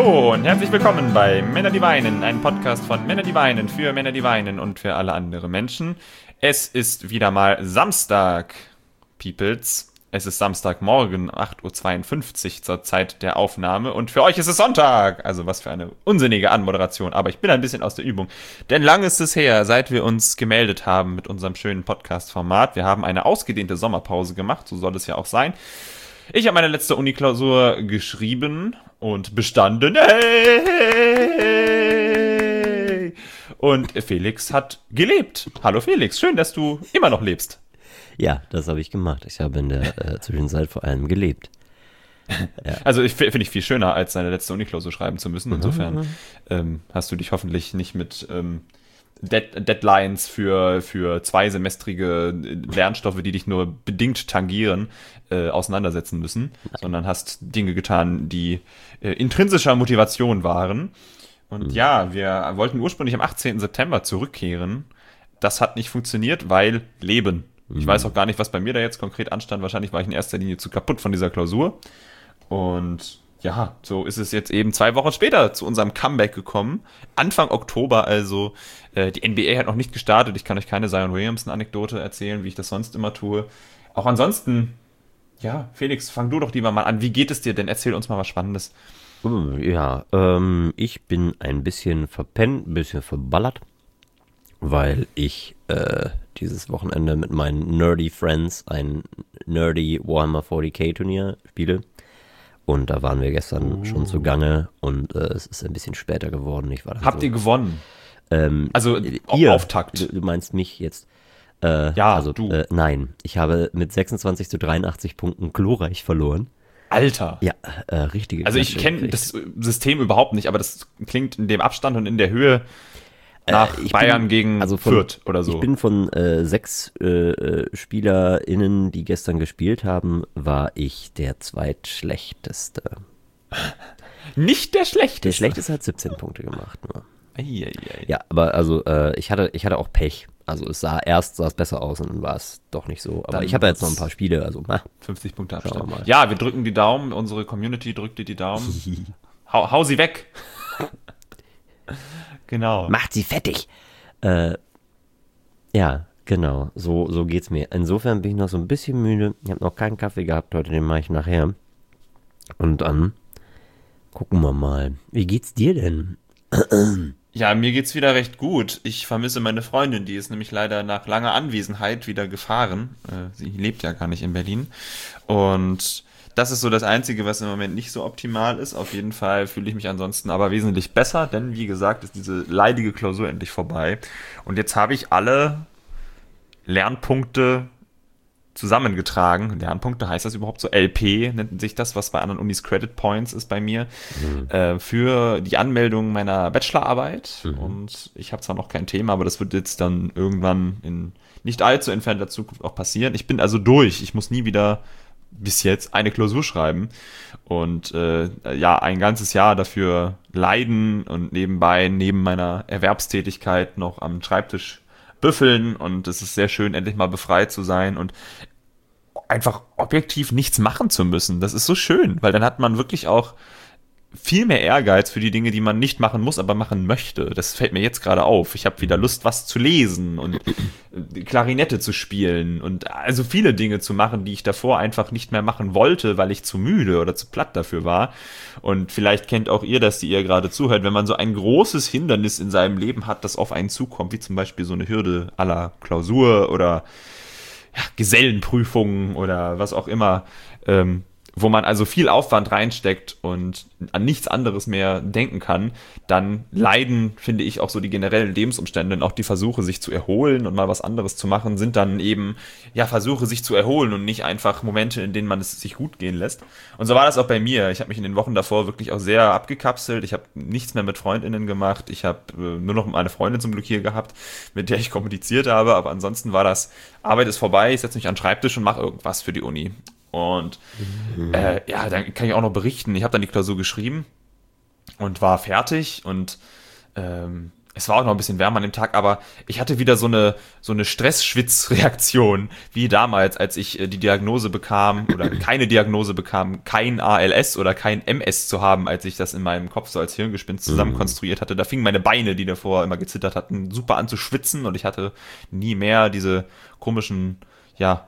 Hallo und herzlich willkommen bei Männer, die weinen, ein Podcast von Männer, die weinen, für Männer, die weinen und für alle anderen Menschen. Es ist wieder mal Samstag, Peoples. Es ist Samstagmorgen, 8:52 Uhr zur Zeit der Aufnahme und für euch ist es Sonntag. Also was für eine unsinnige Anmoderation, aber ich bin ein bisschen aus der Übung. Denn lang ist es her, seit wir uns gemeldet haben mit unserem schönen Podcast-Format. Wir haben eine ausgedehnte Sommerpause gemacht, so soll es ja auch sein. Ich habe meine letzte Uni-Klausur geschrieben und bestanden. Hey! Und Felix hat gelebt. Hallo Felix, schön, dass du immer noch lebst. Ja, das habe ich gemacht. Ich habe in der Zwischenzeit vor allem gelebt. Ja. Also finde ich viel schöner, als seine letzte Uni-Klausur schreiben zu müssen. Insofern hast du dich hoffentlich nicht mit Deadlines für zweisemestrige Lernstoffe, die dich nur bedingt tangieren, auseinandersetzen müssen, sondern hast Dinge getan, die intrinsischer Motivation waren. Und ja, wir wollten ursprünglich am 18. September zurückkehren. Das hat nicht funktioniert, weil Leben. Ich weiß auch gar nicht, was bei mir da jetzt konkret anstand. Wahrscheinlich war ich in erster Linie zu kaputt von dieser Klausur. Und ja, so ist es jetzt eben 2 Wochen später zu unserem Comeback gekommen. Anfang Oktober also. Die NBA hat noch nicht gestartet. Ich kann euch keine Zion Williamson-Anekdote erzählen, wie ich das sonst immer tue. Auch ansonsten, ja, Felix, fang du doch lieber mal an. Wie geht es dir denn? Erzähl uns mal was Spannendes. Ja, ich bin ein bisschen verpennt, ein bisschen verballert, weil ich dieses Wochenende mit meinen Nerdy Friends ein Nerdy Warhammer 40k Turnier spiele. Und da waren wir gestern schon zugange und es ist ein bisschen später geworden. Habt ihr gewonnen? Also Auftakt. Du meinst mich jetzt? Ja, also du. Nein, ich habe mit 26:83 Punkten glorreich verloren. Alter. Ja, richtige. Also ich kenne das System überhaupt nicht, aber das klingt in dem Abstand und in der Höhe nach Bayern gegen Fürth oder so. Ich bin von 6 SpielerInnen, die gestern gespielt haben, war ich der zweitschlechteste. Nicht der schlechteste? Der schlechteste hat 17 Punkte gemacht nur. Eieiei. Ja, aber also ich hatte auch Pech. Also sah es besser aus und dann war es doch nicht so. Aber Dann ich habe ja jetzt noch ein paar Spiele, also 50 Punkte Abstand. Schauen wir mal. Ja, wir drücken die Daumen, unsere Community drückt dir die Daumen. Hau sie weg. Genau. Macht sie fettig. Ja, genau. So geht's mir. Insofern bin ich noch so ein bisschen müde. Ich habe noch keinen Kaffee gehabt heute, den mache ich nachher. Und dann gucken wir mal. Wie geht's dir denn? Ja, mir geht's wieder recht gut. Ich vermisse meine Freundin, die ist nämlich leider nach langer Anwesenheit wieder gefahren. Sie lebt ja gar nicht in Berlin. Und das ist so das Einzige, was im Moment nicht so optimal ist. Auf jeden Fall fühle ich mich ansonsten aber wesentlich besser, denn wie gesagt, ist diese leidige Klausur endlich vorbei. Und jetzt habe ich alle Lernpunkte zusammengetragen. Lernpunkte heißt das überhaupt so? LP nennt sich das, was bei anderen Unis Credit Points ist bei mir, für die Anmeldung meiner Bachelorarbeit. Und ich habe zwar noch kein Thema, aber das wird jetzt dann irgendwann in nicht allzu entfernter Zukunft auch passieren. Ich bin also durch. Ich muss nie wieder bis jetzt eine Klausur schreiben und ein ganzes Jahr dafür leiden und nebenbei, neben meiner Erwerbstätigkeit noch am Schreibtisch büffeln, und es ist sehr schön, endlich mal befreit zu sein und einfach objektiv nichts machen zu müssen. Das ist so schön, weil dann hat man wirklich auch viel mehr Ehrgeiz für die Dinge, die man nicht machen muss, aber machen möchte. Das fällt mir jetzt gerade auf. Ich habe wieder Lust, was zu lesen und Klarinette zu spielen und also viele Dinge zu machen, die ich davor einfach nicht mehr machen wollte, weil ich zu müde oder zu platt dafür war. Und vielleicht kennt auch ihr das, die ihr gerade zuhört, wenn man so ein großes Hindernis in seinem Leben hat, das auf einen zukommt, wie zum Beispiel so eine Hürde à la Klausur oder Gesellenprüfungen oder was auch immer, wo man also viel Aufwand reinsteckt und an nichts anderes mehr denken kann, dann leiden, finde ich, auch so die generellen Lebensumstände und auch die Versuche, sich zu erholen und mal was anderes zu machen, sind dann eben, Versuche, sich zu erholen und nicht einfach Momente, in denen man es sich gut gehen lässt. Und so war das auch bei mir. Ich habe mich in den Wochen davor wirklich auch sehr abgekapselt. Ich habe nichts mehr mit FreundInnen gemacht. Ich habe nur noch eine Freundin zum Glück hier gehabt, mit der ich kommuniziert habe, aber ansonsten war das, Arbeit ist vorbei, ich setze mich an den Schreibtisch und mache irgendwas für die Uni. Und dann kann ich auch noch berichten, ich habe dann die Klausur geschrieben und war fertig und es war auch noch ein bisschen wärmer an dem Tag, aber ich hatte wieder so eine Stress-Schwitz-Reaktion, wie damals, als ich die Diagnose bekam, oder keine Diagnose bekam, kein ALS oder kein MS zu haben, als ich das in meinem Kopf so als Hirngespinst zusammen konstruiert hatte. Da fingen meine Beine, die davor immer gezittert hatten, super an zu schwitzen und ich hatte nie mehr diese komischen, ja,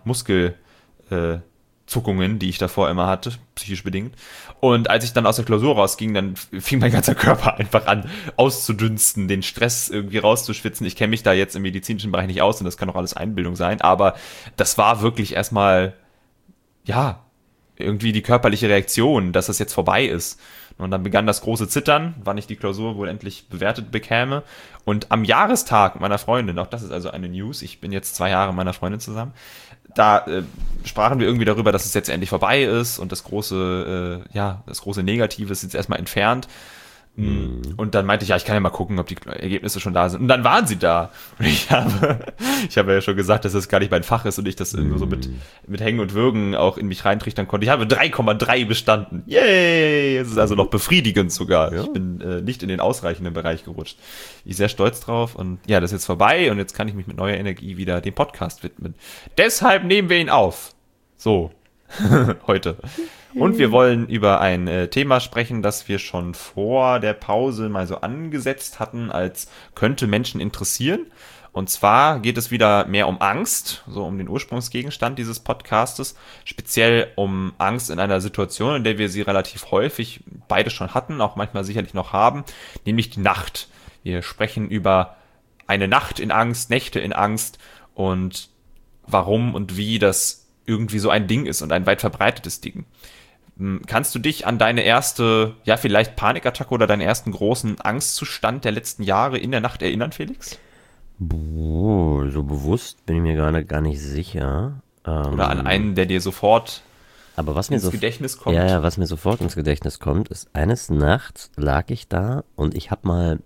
Zuckungen, die ich davor immer hatte, psychisch bedingt. Und als ich dann aus der Klausur rausging, dann fing mein ganzer Körper einfach an auszudünsten, den Stress irgendwie rauszuschwitzen. Ich kenne mich da jetzt im medizinischen Bereich nicht aus und das kann auch alles Einbildung sein, aber das war wirklich erstmal, ja, irgendwie die körperliche Reaktion, dass das jetzt vorbei ist. Und dann begann das große Zittern, wann ich die Klausur wohl endlich bewertet bekäme. Und am Jahrestag meiner Freundin, auch das ist also eine News, ich bin jetzt 2 Jahre mit meiner Freundin zusammen, da sprachen wir irgendwie darüber, dass es jetzt endlich vorbei ist und das große Negative ist jetzt erstmal entfernt. Und dann meinte ich, ja, ich kann ja mal gucken, ob die Ergebnisse schon da sind. Und dann waren sie da. Und ich habe ja schon gesagt, dass das gar nicht mein Fach ist und ich das nur so mit Hängen und Würgen auch in mich reintrichtern konnte. Ich habe 3,3 bestanden. Yay! Es ist also noch befriedigend sogar. Ja. Ich bin nicht in den ausreichenden Bereich gerutscht. Ich bin sehr stolz drauf. Und ja, das ist jetzt vorbei und jetzt kann ich mich mit neuer Energie wieder dem Podcast widmen. Deshalb nehmen wir ihn auf. So. Heute. Und wir wollen über ein Thema sprechen, das wir schon vor der Pause mal so angesetzt hatten, als könnte Menschen interessieren. Und zwar geht es wieder mehr um Angst, so um den Ursprungsgegenstand dieses Podcastes, speziell um Angst in einer Situation, in der wir sie relativ häufig beide schon hatten, auch manchmal sicherlich noch haben, nämlich die Nacht. Wir sprechen über eine Nacht in Angst, Nächte in Angst und warum und wie das irgendwie so ein Ding ist und ein weit verbreitetes Ding. Kannst du dich an deine erste, ja vielleicht Panikattacke oder deinen ersten großen Angstzustand der letzten Jahre in der Nacht erinnern, Felix? Boah, so bewusst bin ich mir gar nicht sicher. Oder an einen, der dir sofort aber was mir ins Gedächtnis kommt? Ja, was mir sofort ins Gedächtnis kommt, ist, eines Nachts lag ich da und ich habe mal,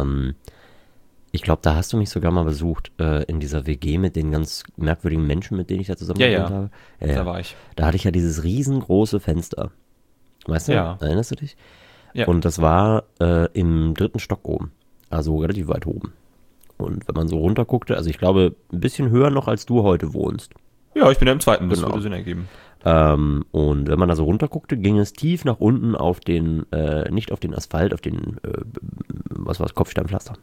ich glaube, da hast du mich sogar mal besucht, in dieser WG mit den ganz merkwürdigen Menschen, mit denen ich da zusammen gewohnt habe. Ja, da war ich. Da hatte ich ja dieses riesengroße Fenster. Weißt du? Ja. Erinnerst du dich? Ja. Und das war im 3. Stock oben. Also relativ weit oben. Und wenn man so runterguckte, also ich glaube, ein bisschen höher noch, als du heute wohnst. Ja, ich bin ja im 2., das Genau. würde Sinn ergeben. Und wenn man da so runterguckte, ging es tief nach unten auf den, nicht auf den Asphalt, auf den, Kopfsteinpflaster.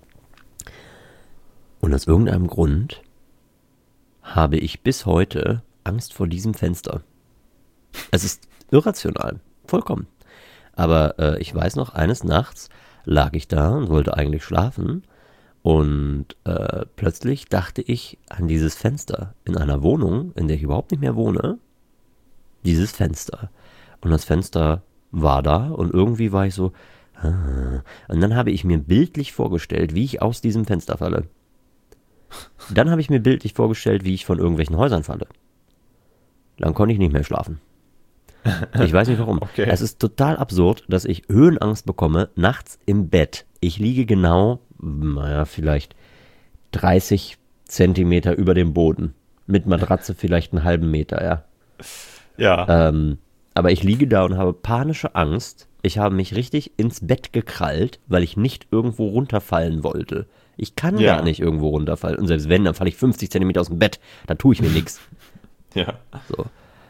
Und aus irgendeinem Grund habe ich bis heute Angst vor diesem Fenster. Es ist irrational, vollkommen. Aber ich weiß noch, eines Nachts lag ich da und wollte eigentlich schlafen und plötzlich dachte ich an dieses Fenster in einer Wohnung, in der ich überhaupt nicht mehr wohne. Dieses Fenster. Und das Fenster war da und irgendwie war ich so, und dann habe ich mir bildlich vorgestellt, wie ich aus diesem Fenster falle. Dann habe ich mir bildlich vorgestellt, wie ich von irgendwelchen Häusern falle. Dann konnte ich nicht mehr schlafen. Ich weiß nicht warum. Okay. Es ist total absurd, dass ich Höhenangst bekomme, nachts im Bett. Ich liege genau, vielleicht 30 Zentimeter über dem Boden. Mit Matratze vielleicht einen halben Meter, ja. Ja. Aber ich liege da und habe panische Angst. Ich habe mich richtig ins Bett gekrallt, weil ich nicht irgendwo runterfallen wollte. Ich kann gar nicht irgendwo runterfallen. Und selbst wenn, dann falle ich 50 Zentimeter aus dem Bett. Da tue ich mir nichts. Ja. So.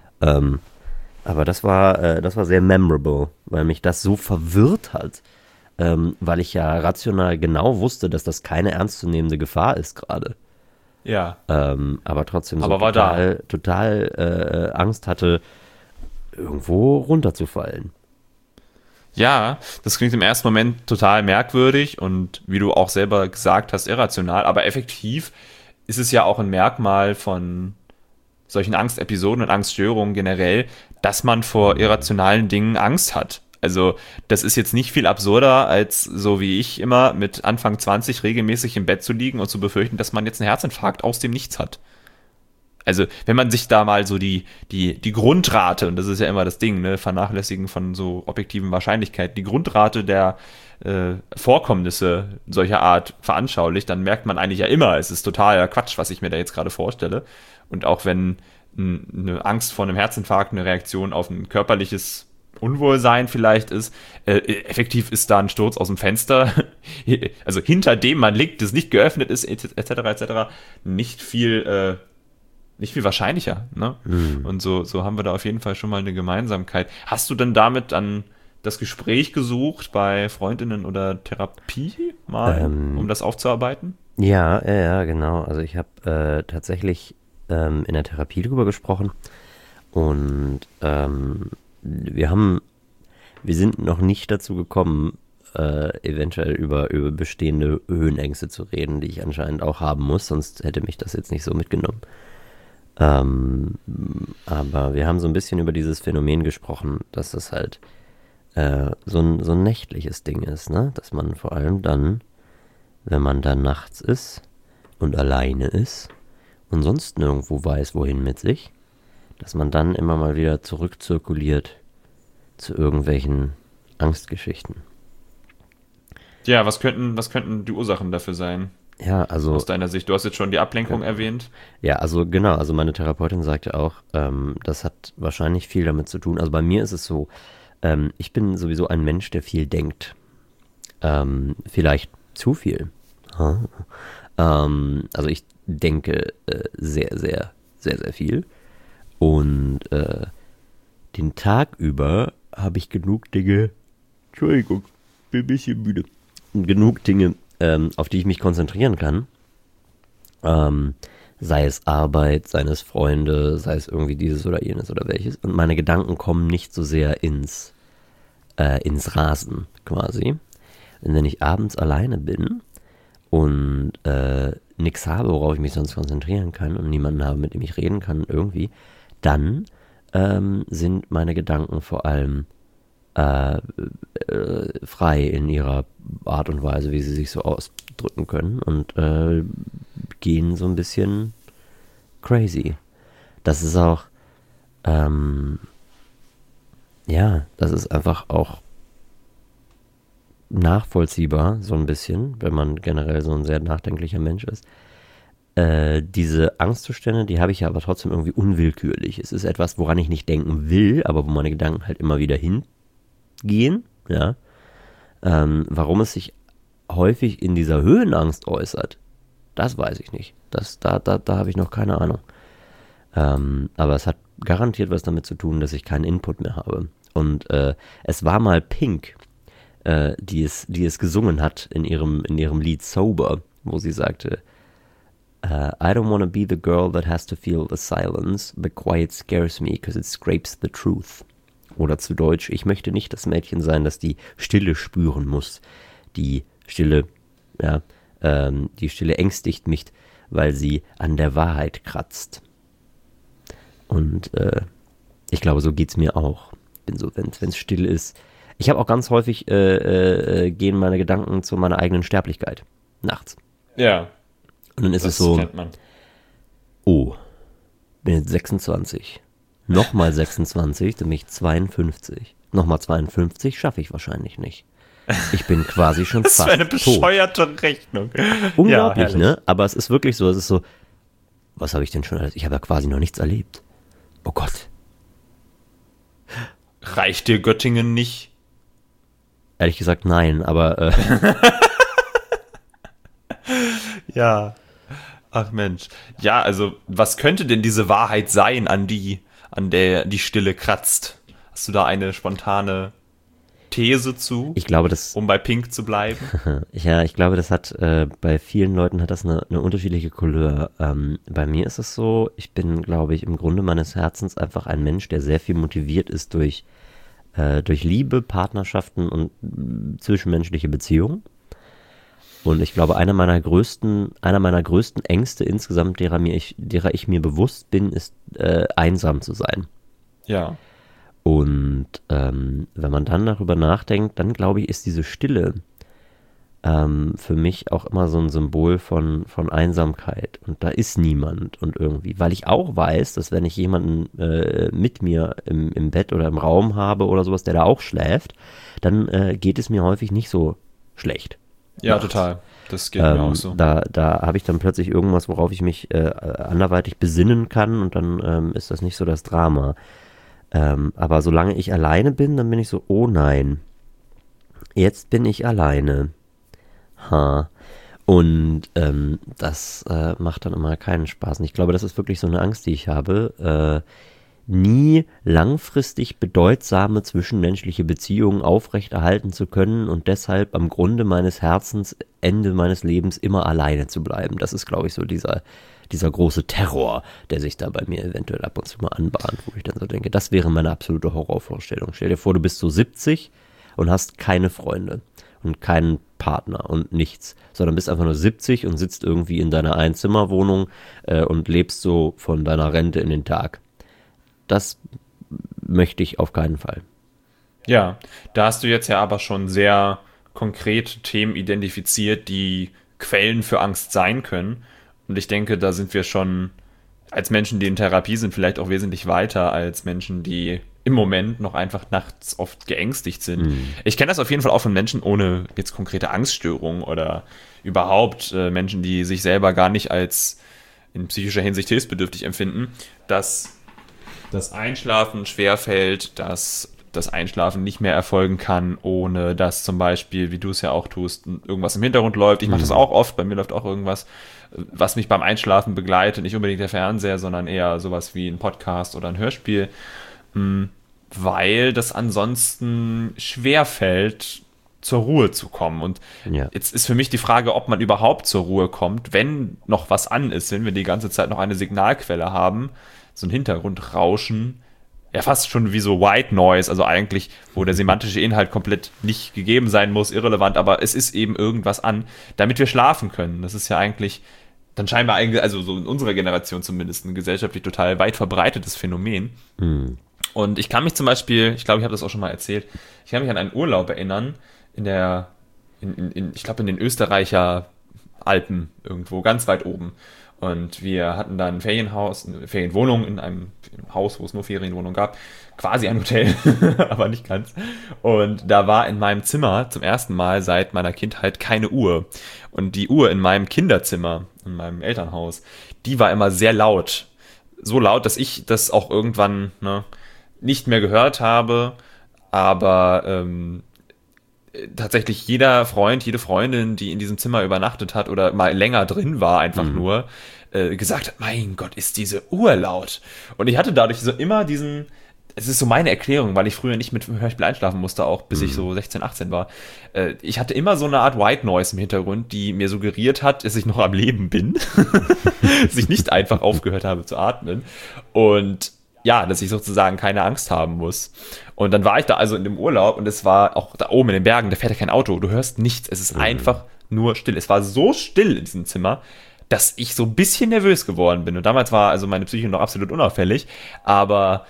Aber das war sehr memorable, weil mich das so verwirrt hat. Weil ich ja rational genau wusste, dass das keine ernstzunehmende Gefahr ist gerade. Ja. Aber trotzdem so Aber war total Angst hatte, irgendwo runterzufallen. Ja, das klingt im ersten Moment total merkwürdig und wie du auch selber gesagt hast, irrational, aber effektiv ist es ja auch ein Merkmal von solchen Angstepisoden und Angststörungen generell, dass man vor irrationalen Dingen Angst hat. Also das ist jetzt nicht viel absurder, als so wie ich immer mit Anfang 20 regelmäßig im Bett zu liegen und zu befürchten, dass man jetzt einen Herzinfarkt aus dem Nichts hat. Also wenn man sich da mal so die Grundrate, und das ist ja immer das Ding, ne, Vernachlässigen von so objektiven Wahrscheinlichkeiten, die Grundrate der Vorkommnisse solcher Art veranschaulicht, dann merkt man eigentlich ja immer, es ist totaler Quatsch, was ich mir da jetzt gerade vorstelle. Und auch wenn eine Angst vor einem Herzinfarkt eine Reaktion auf ein körperliches Unwohlsein vielleicht ist. Effektiv ist da ein Sturz aus dem Fenster, also hinter dem man liegt, das nicht geöffnet ist, etc., nicht viel wahrscheinlicher. Ne? Und so haben wir da auf jeden Fall schon mal eine Gemeinsamkeit. Hast du denn damit dann das Gespräch gesucht bei Freundinnen oder Therapie mal, um das aufzuarbeiten? Ja, genau. Also ich habe tatsächlich in der Therapie drüber gesprochen und wir sind noch nicht dazu gekommen, eventuell über bestehende Höhenängste zu reden, die ich anscheinend auch haben muss, sonst hätte mich das jetzt nicht so mitgenommen. Aber wir haben so ein bisschen über dieses Phänomen gesprochen, dass es halt so ein nächtliches Ding ist, ne? Dass man vor allem dann, wenn man dann nachts ist und alleine ist und sonst nirgendwo weiß, wohin mit sich, dass man dann immer mal wieder zurückzirkuliert zu irgendwelchen Angstgeschichten. Ja, was könnten die Ursachen dafür sein? Ja, also. Aus deiner Sicht? Du hast jetzt schon die Ablenkung erwähnt. Ja, also genau, also meine Therapeutin sagte auch, das hat wahrscheinlich viel damit zu tun. Also bei mir ist es so, ich bin sowieso ein Mensch, der viel denkt. Vielleicht zu viel. Also ich denke sehr, sehr, sehr, sehr viel. Und den Tag über habe ich genug Dinge, Entschuldigung, bin ein bisschen müde, genug Dinge, auf die ich mich konzentrieren kann. Sei es Arbeit, sei es Freunde, sei es irgendwie dieses oder jenes oder welches. Und meine Gedanken kommen nicht so sehr ins Rasen quasi. Und wenn ich abends alleine bin und nichts habe, worauf ich mich sonst konzentrieren kann und niemanden habe, mit dem ich reden kann irgendwie, dann sind meine Gedanken vor allem frei in ihrer Art und Weise, wie sie sich so ausdrücken können und gehen so ein bisschen crazy. Das ist auch, das ist einfach auch nachvollziehbar, so ein bisschen, wenn man generell so ein sehr nachdenklicher Mensch ist. Diese Angstzustände, die habe ich ja aber trotzdem irgendwie unwillkürlich. Es ist etwas, woran ich nicht denken will, aber wo meine Gedanken halt immer wieder hingehen, ja. Warum es sich häufig in dieser Höhenangst äußert, das weiß ich nicht. Da habe ich noch keine Ahnung. Aber es hat garantiert was damit zu tun, dass ich keinen Input mehr habe. Und es war mal Pink, die es gesungen hat in ihrem Lied Sober, wo sie sagte, I don't want to be the girl that has to feel the silence. The quiet scares me because it scrapes the truth. Oder zu Deutsch, ich möchte nicht das Mädchen sein, das die Stille spüren muss. Die Stille ängstigt mich, weil sie an der Wahrheit kratzt. Und ich glaube, so geht's mir auch. Bin so, wenn es still ist. Ich habe auch ganz häufig gehen meine Gedanken zu meiner eigenen Sterblichkeit. Nachts. Ja. Und dann ist es so, oh, bin jetzt 26. Nochmal 26, dann bin ich 52. Nochmal 52 schaffe ich wahrscheinlich nicht. Ich bin quasi schon fast tot. Das ist eine bescheuerte Rechnung. Unglaublich, ja, ne? Aber es ist wirklich so, es ist so, was habe ich denn schon alles? Ich habe ja quasi noch nichts erlebt. Oh Gott. Reicht dir Göttingen nicht? Ehrlich gesagt, nein, aber ja. Ach Mensch. Ja, also, was könnte denn diese Wahrheit sein, an der die Stille kratzt? Hast du da eine spontane These zu? Ich glaube, um bei Pink zu bleiben? Ja, ich glaube, das hat bei vielen Leuten hat das eine unterschiedliche Couleur. Bei mir ist es so, ich bin, glaube ich, im Grunde meines Herzens einfach ein Mensch, der sehr viel motiviert ist durch Liebe, Partnerschaften und zwischenmenschliche Beziehungen. Und ich glaube, einer meiner größten Ängste insgesamt, derer ich mir bewusst bin, ist einsam zu sein. Ja. Und wenn man dann darüber nachdenkt, dann glaube ich, ist diese Stille für mich auch immer so ein Symbol von Einsamkeit. Und da ist niemand und irgendwie, weil ich auch weiß, dass wenn ich jemanden mit mir im Bett oder im Raum habe oder sowas, der da auch schläft, dann geht es mir häufig nicht so schlecht. Ja, total. Das geht mir auch so. Da habe ich dann plötzlich irgendwas, worauf ich mich anderweitig besinnen kann und dann ist das nicht so das Drama. Aber solange ich alleine bin, dann bin ich so, oh nein, jetzt bin ich alleine. Ha. Und das macht dann immer keinen Spaß. Und ich glaube, das ist wirklich so eine Angst, die ich habe, nie langfristig bedeutsame zwischenmenschliche Beziehungen aufrechterhalten zu können und deshalb am Grunde meines Herzens, Ende meines Lebens immer alleine zu bleiben. Das ist, glaube ich, so dieser große Terror, der sich da bei mir eventuell ab und zu mal anbahnt, wo ich dann so denke, das wäre meine absolute Horrorvorstellung. Stell dir vor, du bist so 70 und hast keine Freunde und keinen Partner und nichts, sondern bist einfach nur 70 und sitzt irgendwie in deiner Einzimmerwohnung und lebst so von deiner Rente in den Tag. Das möchte ich auf keinen Fall. Ja, da hast du jetzt ja aber schon sehr konkrete Themen identifiziert, die Quellen für Angst sein können. Und ich denke, da sind wir schon als Menschen, die in Therapie sind, vielleicht auch wesentlich weiter als Menschen, die im Moment noch einfach nachts oft geängstigt sind. Ich kenne das auf jeden Fall auch von Menschen ohne jetzt konkrete Angststörungen oder überhaupt Menschen, die sich selber gar nicht als in psychischer Hinsicht hilfsbedürftig empfinden, dass das Einschlafen schwerfällt, dass das Einschlafen nicht mehr erfolgen kann, ohne dass zum Beispiel, wie du es ja auch tust, irgendwas im Hintergrund läuft. Ich mache das auch oft, bei mir läuft auch irgendwas, was mich beim Einschlafen begleitet. Nicht unbedingt der Fernseher, sondern eher sowas wie ein Podcast oder ein Hörspiel, weil das ansonsten schwerfällt, zur Ruhe zu kommen. Und Ja. jetzt ist für mich die Frage, ob man überhaupt zur Ruhe kommt, wenn noch was an ist, wenn wir die ganze Zeit noch eine Signalquelle haben, so ein Hintergrundrauschen, ja fast schon wie so White Noise, also eigentlich, wo der semantische Inhalt komplett nicht gegeben sein muss, irrelevant, aber es ist eben irgendwas an, damit wir schlafen können. Das ist ja eigentlich dann scheinbar, also so in unserer Generation zumindest, ein gesellschaftlich total weit verbreitetes Phänomen. Und ich kann mich zum Beispiel, ich glaube, ich habe das auch schon mal erzählt, ich kann mich an einen Urlaub erinnern, ich glaube, in den Österreicher Alpen irgendwo, ganz weit oben. Und wir hatten da ein Ferienhaus, eine Ferienwohnung in einem Haus, wo es nur Ferienwohnungen gab. Quasi ein Hotel, aber nicht ganz. Und da war in meinem Zimmer zum ersten Mal seit meiner Kindheit keine Uhr. Und die Uhr in meinem Kinderzimmer, in meinem Elternhaus, die war immer sehr laut. So laut, dass ich das auch irgendwann nicht mehr gehört habe. Aber tatsächlich jeder Freund, jede Freundin, die in diesem Zimmer übernachtet hat oder mal länger drin war, einfach nur, gesagt hat, mein Gott, ist diese Uhr laut. Und ich hatte dadurch so immer es ist so meine Erklärung, weil ich früher nicht mit Hörspiel einschlafen musste, auch bis ich so 16, 18 war. Ich hatte immer so eine Art White Noise im Hintergrund, die mir suggeriert hat, dass ich noch am Leben bin, dass ich nicht einfach aufgehört habe zu atmen. Und ja, dass ich sozusagen keine Angst haben muss. Und dann war ich da also in dem Urlaub und es war auch da oben in den Bergen, da fährt ja kein Auto, du hörst nichts, es ist einfach nur still. Es war so still in diesem Zimmer, dass ich so ein bisschen nervös geworden bin. Und damals war also meine Psyche noch absolut unauffällig, aber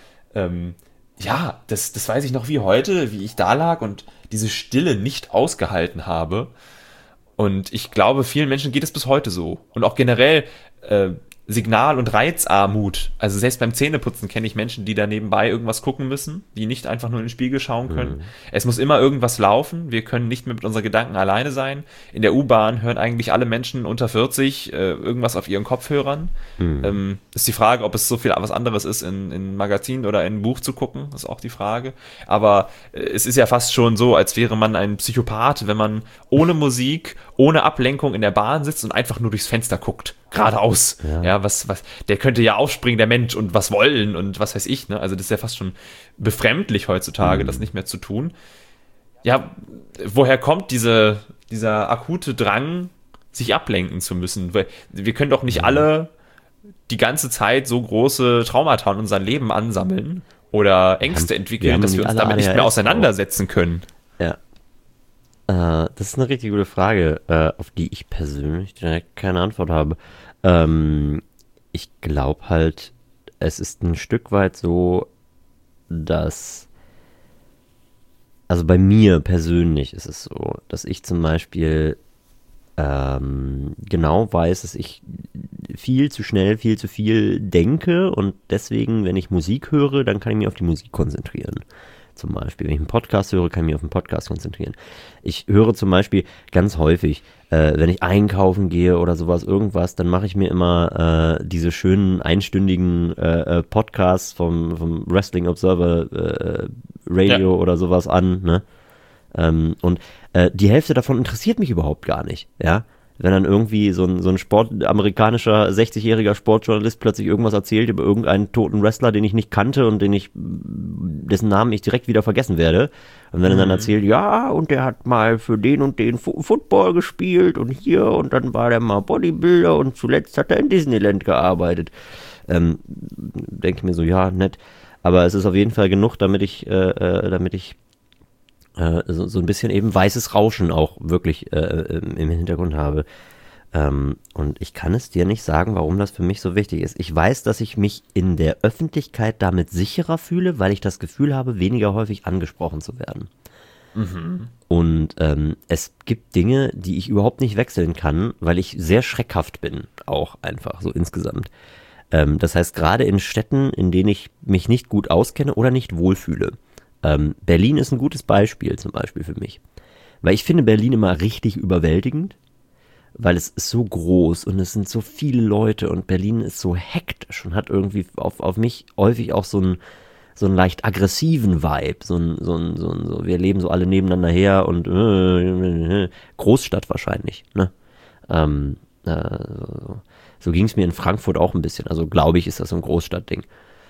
ja, das weiß ich noch wie heute, wie ich da lag und diese Stille nicht ausgehalten habe. Und ich glaube, vielen Menschen geht es bis heute so. Und auch generell Signal- und Reizarmut. Also selbst beim Zähneputzen kenne ich Menschen, die da nebenbei irgendwas gucken müssen, die nicht einfach nur in den Spiegel schauen können. Es muss immer irgendwas laufen. Wir können nicht mehr mit unseren Gedanken alleine sein. In der U-Bahn hören eigentlich alle Menschen unter 40 irgendwas auf ihren Kopfhörern. Ist die Frage, ob es so viel was anderes ist, in Magazin oder in ein Buch zu gucken. Das ist auch die Frage. Aber es ist ja fast schon so, als wäre man ein Psychopath, wenn man ohne Musik, ohne Ablenkung in der Bahn sitzt und einfach nur durchs Fenster guckt. Geradeaus. Ja, der könnte ja aufspringen, der Mensch, und was wollen und was weiß ich, ne? Also das ist ja fast schon befremdlich heutzutage, das nicht mehr zu tun. Ja, woher kommt dieser akute Drang, sich ablenken zu müssen? Weil wir können doch nicht alle die ganze Zeit so große Traumata in unserem Leben ansammeln oder Ängste entwickeln, dass wir uns damit nicht mehr auseinandersetzen können. Ja. Das ist eine richtig gute Frage, auf die ich persönlich direkt keine Antwort habe. Ich glaube halt, es ist ein Stück weit so, dass, also bei mir persönlich ist es so, dass ich zum Beispiel genau weiß, dass ich viel zu schnell, viel zu viel denke und deswegen, wenn ich Musik höre, dann kann ich mich auf die Musik konzentrieren. zum Beispiel. Wenn ich einen Podcast höre, kann ich mich auf den Podcast konzentrieren. Ich höre zum Beispiel ganz häufig, wenn ich einkaufen gehe oder sowas, irgendwas, dann mache ich mir immer diese schönen einstündigen Podcasts vom Wrestling Observer Radio oder sowas an, ne? Und die Hälfte davon interessiert mich überhaupt gar nicht, ja. Wenn dann irgendwie so ein amerikanischer 60-jähriger Sportjournalist plötzlich irgendwas erzählt über irgendeinen toten Wrestler, den ich nicht kannte und dessen Namen ich direkt wieder vergessen werde. Und wenn er dann erzählt, ja, und der hat mal für den und den Football gespielt und hier und dann war der mal Bodybuilder und zuletzt hat er in Disneyland gearbeitet. Denke ich mir so, ja, nett. Aber es ist auf jeden Fall genug, damit ich so ein bisschen eben weißes Rauschen auch wirklich im Hintergrund habe. Und ich kann es dir nicht sagen, warum das für mich so wichtig ist. Ich weiß, dass ich mich in der Öffentlichkeit damit sicherer fühle, weil ich das Gefühl habe, weniger häufig angesprochen zu werden. Mhm. Und es gibt Dinge, die ich überhaupt nicht wechseln kann, weil ich sehr schreckhaft bin, auch einfach so insgesamt. Das heißt, gerade in Städten, in denen ich mich nicht gut auskenne oder nicht wohlfühle. Berlin ist ein gutes Beispiel zum Beispiel für mich. Weil ich finde Berlin immer richtig überwältigend, weil es ist so groß und es sind so viele Leute und Berlin ist so hektisch und hat irgendwie auf mich häufig auch so einen leicht aggressiven Vibe. So, wir leben so alle nebeneinander her und Großstadt wahrscheinlich. Ne? So ging es mir in Frankfurt auch ein bisschen. Also glaube ich, ist das so ein Großstadtding.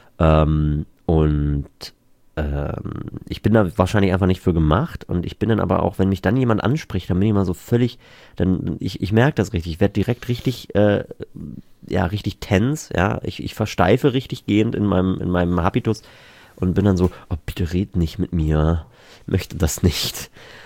Ich bin da wahrscheinlich einfach nicht für gemacht und ich bin dann aber auch, wenn mich dann jemand anspricht, dann bin ich mal so völlig, ich merke das richtig, ich werde direkt richtig, richtig tense, ja, ich versteife richtig gehend in meinem Habitus und bin dann so, oh, bitte red nicht mit mir, möchte das nicht.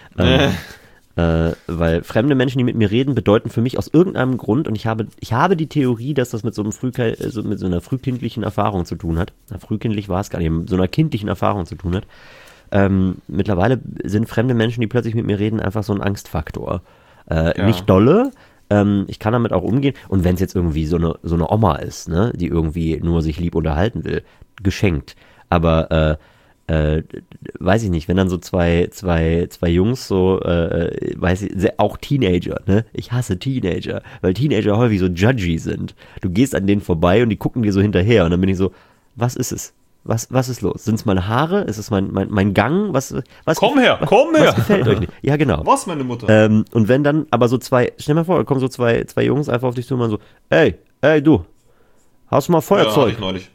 Weil fremde Menschen, die mit mir reden, bedeuten für mich aus irgendeinem Grund, und ich habe die Theorie, dass das mit so einer frühkindlichen Erfahrung zu tun hat. Na, frühkindlich war es gar nicht, mit so einer kindlichen Erfahrung zu tun hat. Mittlerweile sind fremde Menschen, die plötzlich mit mir reden, einfach so ein Angstfaktor. Nicht dolle, ich kann damit auch umgehen. Und wenn es jetzt irgendwie so eine Oma ist, ne, die irgendwie nur sich lieb unterhalten will, geschenkt. Aber weiß ich nicht, wenn dann so zwei Jungs so, weiß ich, auch Teenager, ne? Ich hasse Teenager, weil Teenager häufig so judgy sind. Du gehst an denen vorbei und die gucken dir so hinterher und dann bin ich so, was ist es? Was ist los? Sind es meine Haare? Ist es mein Gang? Was komm her! Was gefällt euch nicht? Ja, genau. Was, meine Mutter? Und wenn dann aber so stell dir mal vor, da kommen so zwei Jungs einfach auf dich zu und man so, ey, du, hast du mal Feuerzeug? Ja, neulich.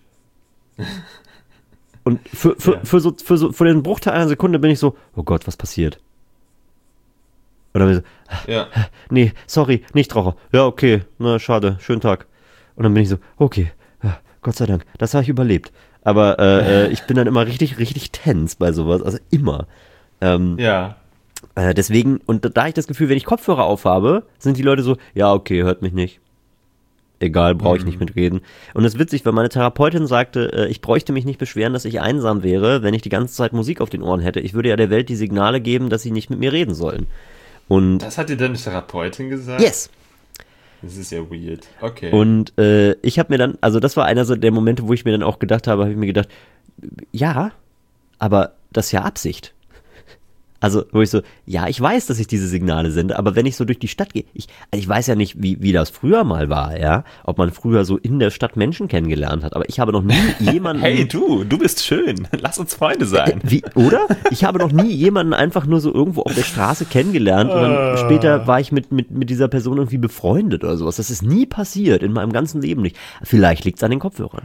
Und für den Bruchteil einer Sekunde bin ich so, oh Gott, was passiert? Oder bin ich so, nee, sorry, Nichtraucher. Ja, okay, na, schade, schönen Tag. Und dann bin ich so, okay, Gott sei Dank, das habe ich überlebt. Aber ich bin dann immer richtig, richtig tense bei sowas, also immer. Deswegen, und da ich das Gefühl, wenn ich Kopfhörer aufhabe, sind die Leute so, ja, okay, hört mich nicht. Egal, brauche ich nicht mitreden. Und es ist witzig, weil meine Therapeutin sagte, ich bräuchte mich nicht beschweren, dass ich einsam wäre, wenn ich die ganze Zeit Musik auf den Ohren hätte. Ich würde ja der Welt die Signale geben, dass sie nicht mit mir reden sollen. Und das hat dir deine Therapeutin gesagt? Yes. Das ist ja weird. Okay. Und ich habe mir dann, also das war einer so der Momente, wo ich mir dann auch gedacht habe, ja, aber das ist ja Absicht. Also, wo ich so, ja, ich weiß, dass ich diese Signale sende, aber wenn ich so durch die Stadt gehe, ich weiß ja nicht, wie das früher mal war, ja, ob man früher so in der Stadt Menschen kennengelernt hat, aber ich habe noch nie jemanden... Hey, du bist schön, lass uns Freunde sein. Oder? Ich habe noch nie jemanden einfach nur so irgendwo auf der Straße kennengelernt und dann später war ich mit dieser Person irgendwie befreundet oder sowas. Das ist nie passiert, in meinem ganzen Leben nicht. Vielleicht liegt's an den Kopfhörern.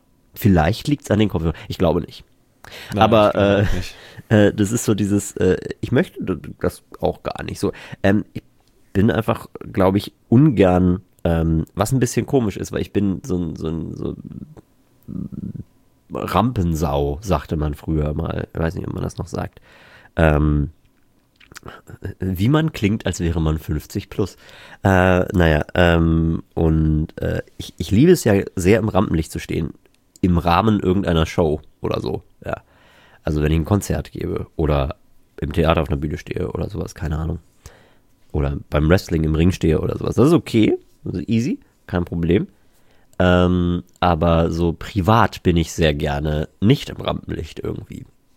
Ich glaube nicht. Nein, aber das ist so dieses, ich möchte das auch gar nicht so. Ich bin einfach, glaube ich, ungern, was ein bisschen komisch ist, weil ich bin so Rampensau, sagte man früher mal. Ich weiß nicht, ob man das noch sagt. Wie man klingt, als wäre man 50 plus. Ich liebe es ja sehr, im Rampenlicht zu stehen. Im Rahmen irgendeiner Show oder so, ja. Also wenn ich ein Konzert gebe oder im Theater auf einer Bühne stehe oder sowas, keine Ahnung. Oder beim Wrestling im Ring stehe oder sowas. Das ist okay, das ist easy, kein Problem. Aber so privat bin ich sehr gerne nicht im Rampenlicht irgendwie.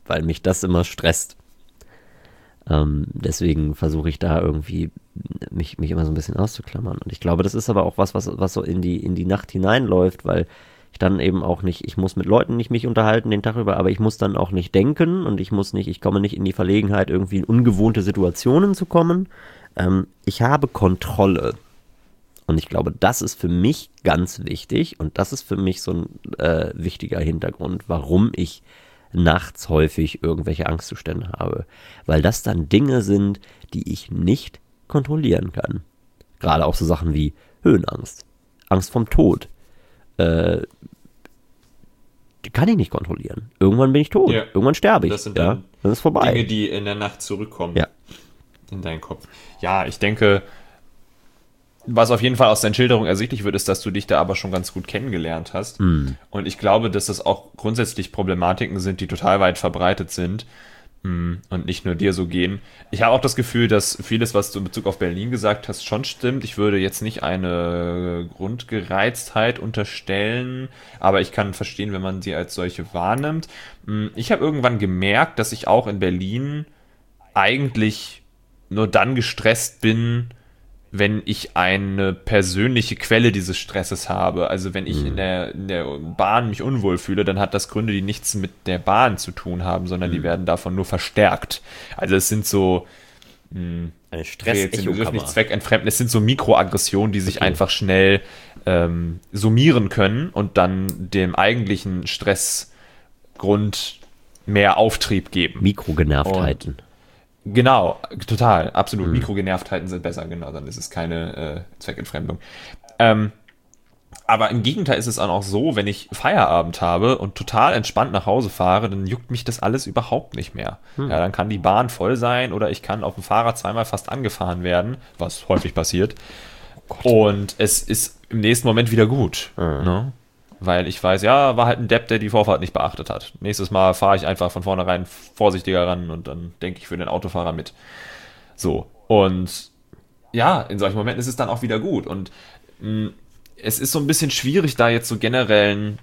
weil mich das immer stresst. Deswegen versuche ich da irgendwie mich immer so ein bisschen auszuklammern. Und ich glaube, das ist aber auch was so in die Nacht hineinläuft, weil ich dann eben auch nicht, ich muss mit Leuten nicht mich unterhalten den Tag über, aber ich muss dann auch nicht denken und ich komme nicht in die Verlegenheit, irgendwie in ungewohnte Situationen zu kommen. Ich habe Kontrolle. Und ich glaube, das ist für mich ganz wichtig und das ist für mich so ein wichtiger Hintergrund, warum ich nachts häufig irgendwelche Angstzustände habe. Weil das dann Dinge sind, die ich nicht kontrollieren kann. Gerade auch so Sachen wie Höhenangst, Angst vorm Tod. Die kann ich nicht kontrollieren. Irgendwann bin ich tot. Ja. Irgendwann sterbe ich. Das sind dann ist es vorbei. Dinge, die in der Nacht zurückkommen. Ja. In deinen Kopf. Ja, ich denke, was auf jeden Fall aus deinen Schilderungen ersichtlich wird, ist, dass du dich da aber schon ganz gut kennengelernt hast. Und ich glaube, dass das auch grundsätzlich Problematiken sind, die total weit verbreitet sind und nicht nur dir so gehen. Ich habe auch das Gefühl, dass vieles, was du in Bezug auf Berlin gesagt hast, schon stimmt. Ich würde jetzt nicht eine Grundgereiztheit unterstellen, aber ich kann verstehen, wenn man sie als solche wahrnimmt. Ich habe irgendwann gemerkt, dass ich auch in Berlin eigentlich nur dann gestresst bin, wenn ich eine persönliche Quelle dieses Stresses habe. Also wenn ich in der Bahn mich unwohl fühle, dann hat das Gründe, die nichts mit der Bahn zu tun haben, sondern die werden davon nur verstärkt. Also es sind so eine nicht zweckentfremden, es sind so Mikroaggressionen, die sich einfach schnell summieren können und dann dem eigentlichen Stressgrund mehr Auftrieb geben. Mikrogenervtheiten. Genau, total, absolut. Mikrogenervtheiten sind besser, genau, dann ist es keine Zweckentfremdung. Aber im Gegenteil ist es auch so, wenn ich Feierabend habe und total entspannt nach Hause fahre, dann juckt mich das alles überhaupt nicht mehr. Ja, dann kann die Bahn voll sein oder ich kann auf dem Fahrrad zweimal fast angefahren werden, was häufig passiert. Und es ist im nächsten Moment wieder gut. Ne? Weil ich weiß, ja, war halt ein Depp, der die Vorfahrt nicht beachtet hat. Nächstes Mal fahre ich einfach von vornherein vorsichtiger ran und dann denke ich für den Autofahrer mit. So, und ja, in solchen Momenten ist es dann auch wieder gut. Und es ist so ein bisschen schwierig, da jetzt so generellen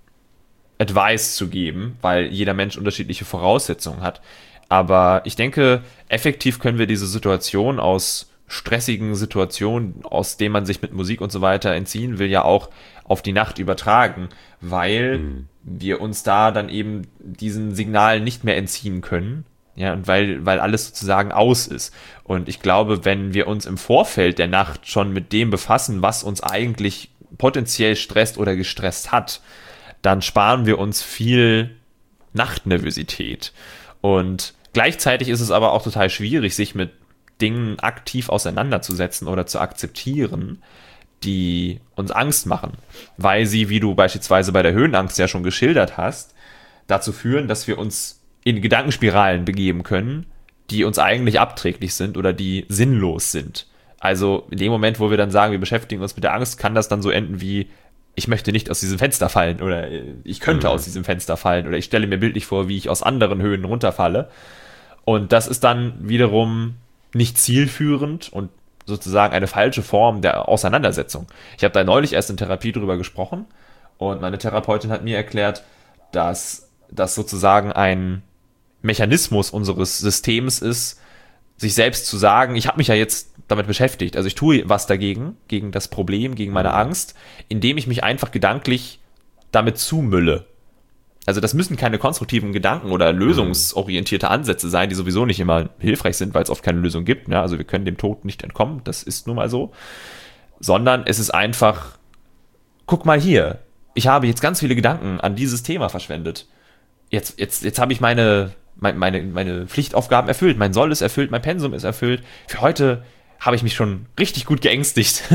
Advice zu geben, weil jeder Mensch unterschiedliche Voraussetzungen hat. Aber ich denke, effektiv können wir diese Situation aus stressigen Situationen, aus denen man sich mit Musik und so weiter entziehen will, ja auch auf die Nacht übertragen, weil wir uns da dann eben diesen Signalen nicht mehr entziehen können, ja, und weil alles sozusagen aus ist. Und ich glaube, wenn wir uns im Vorfeld der Nacht schon mit dem befassen, was uns eigentlich potenziell stresst oder gestresst hat, dann sparen wir uns viel Nachtnervosität. Und gleichzeitig ist es aber auch total schwierig, sich mit Dingen aktiv auseinanderzusetzen oder zu akzeptieren, die uns Angst machen, weil sie, wie du beispielsweise bei der Höhenangst ja schon geschildert hast, dazu führen, dass wir uns in Gedankenspiralen begeben können, die uns eigentlich abträglich sind oder die sinnlos sind. Also in dem Moment, wo wir dann sagen, wir beschäftigen uns mit der Angst, kann das dann so enden wie, ich möchte nicht aus diesem Fenster fallen oder ich könnte aus diesem Fenster fallen oder ich stelle mir bildlich vor, wie ich aus anderen Höhen runterfalle. Und das ist dann wiederum nicht zielführend und sozusagen eine falsche Form der Auseinandersetzung. Ich habe da neulich erst in Therapie drüber gesprochen und meine Therapeutin hat mir erklärt, dass das sozusagen ein Mechanismus unseres Systems ist, sich selbst zu sagen, ich habe mich ja jetzt damit beschäftigt, also ich tue was dagegen, gegen das Problem, gegen meine Angst, indem ich mich einfach gedanklich damit zumülle. Also das müssen keine konstruktiven Gedanken oder lösungsorientierte Ansätze sein, die sowieso nicht immer hilfreich sind, weil es oft keine Lösung gibt. Ja? Also wir können dem Tod nicht entkommen, das ist nun mal so. Sondern es ist einfach, guck mal hier, ich habe jetzt ganz viele Gedanken an dieses Thema verschwendet. Jetzt habe ich meine Pflichtaufgaben erfüllt, mein Soll ist erfüllt, mein Pensum ist erfüllt. Für heute habe ich mich schon richtig gut geängstigt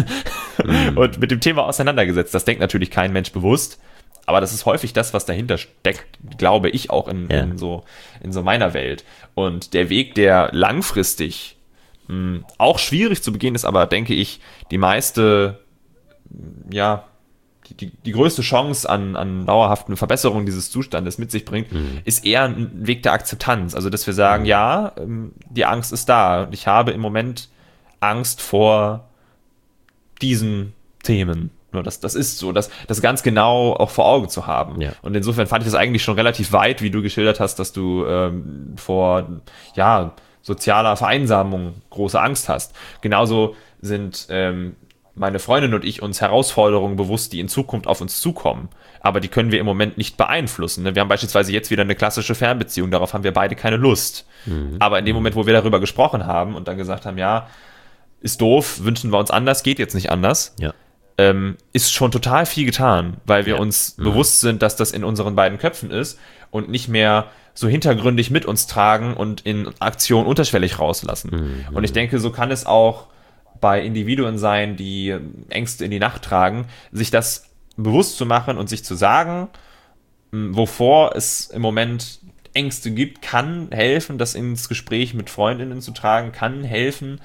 und mit dem Thema auseinandergesetzt. Das denkt natürlich kein Mensch bewusst. Aber das ist häufig das, was dahinter steckt, glaube ich, auch in so meiner Welt. Und der Weg, der langfristig auch schwierig zu begehen ist, aber denke ich, die meiste, ja, die größte Chance an dauerhaften Verbesserungen dieses Zustandes mit sich bringt, ist eher ein Weg der Akzeptanz. Also, dass wir sagen, ja, die Angst ist da. Und ich habe im Moment Angst vor diesen Themen. Nur das ist so, das ganz genau auch vor Augen zu haben. Ja. Und insofern fand ich das eigentlich schon relativ weit, wie du geschildert hast, dass du vor sozialer Vereinsamung große Angst hast. Genauso sind meine Freundin und ich uns Herausforderungen bewusst, die in Zukunft auf uns zukommen. Aber die können wir im Moment nicht beeinflussen. Ne? Wir haben beispielsweise jetzt wieder eine klassische Fernbeziehung, darauf haben wir beide keine Lust. Aber in dem Moment, wo wir darüber gesprochen haben und dann gesagt haben, ja, ist doof, wünschen wir uns anders, geht jetzt nicht anders, Ja. ist schon total viel getan, weil wir uns bewusst sind, dass das in unseren beiden Köpfen ist und nicht mehr so hintergründig mit uns tragen und in Aktion unterschwellig rauslassen. Und ich denke, so kann es auch bei Individuen sein, die Ängste in die Nacht tragen, sich das bewusst zu machen und sich zu sagen, wovor es im Moment Ängste gibt, kann helfen, das ins Gespräch mit Freundinnen zu tragen, kann helfen,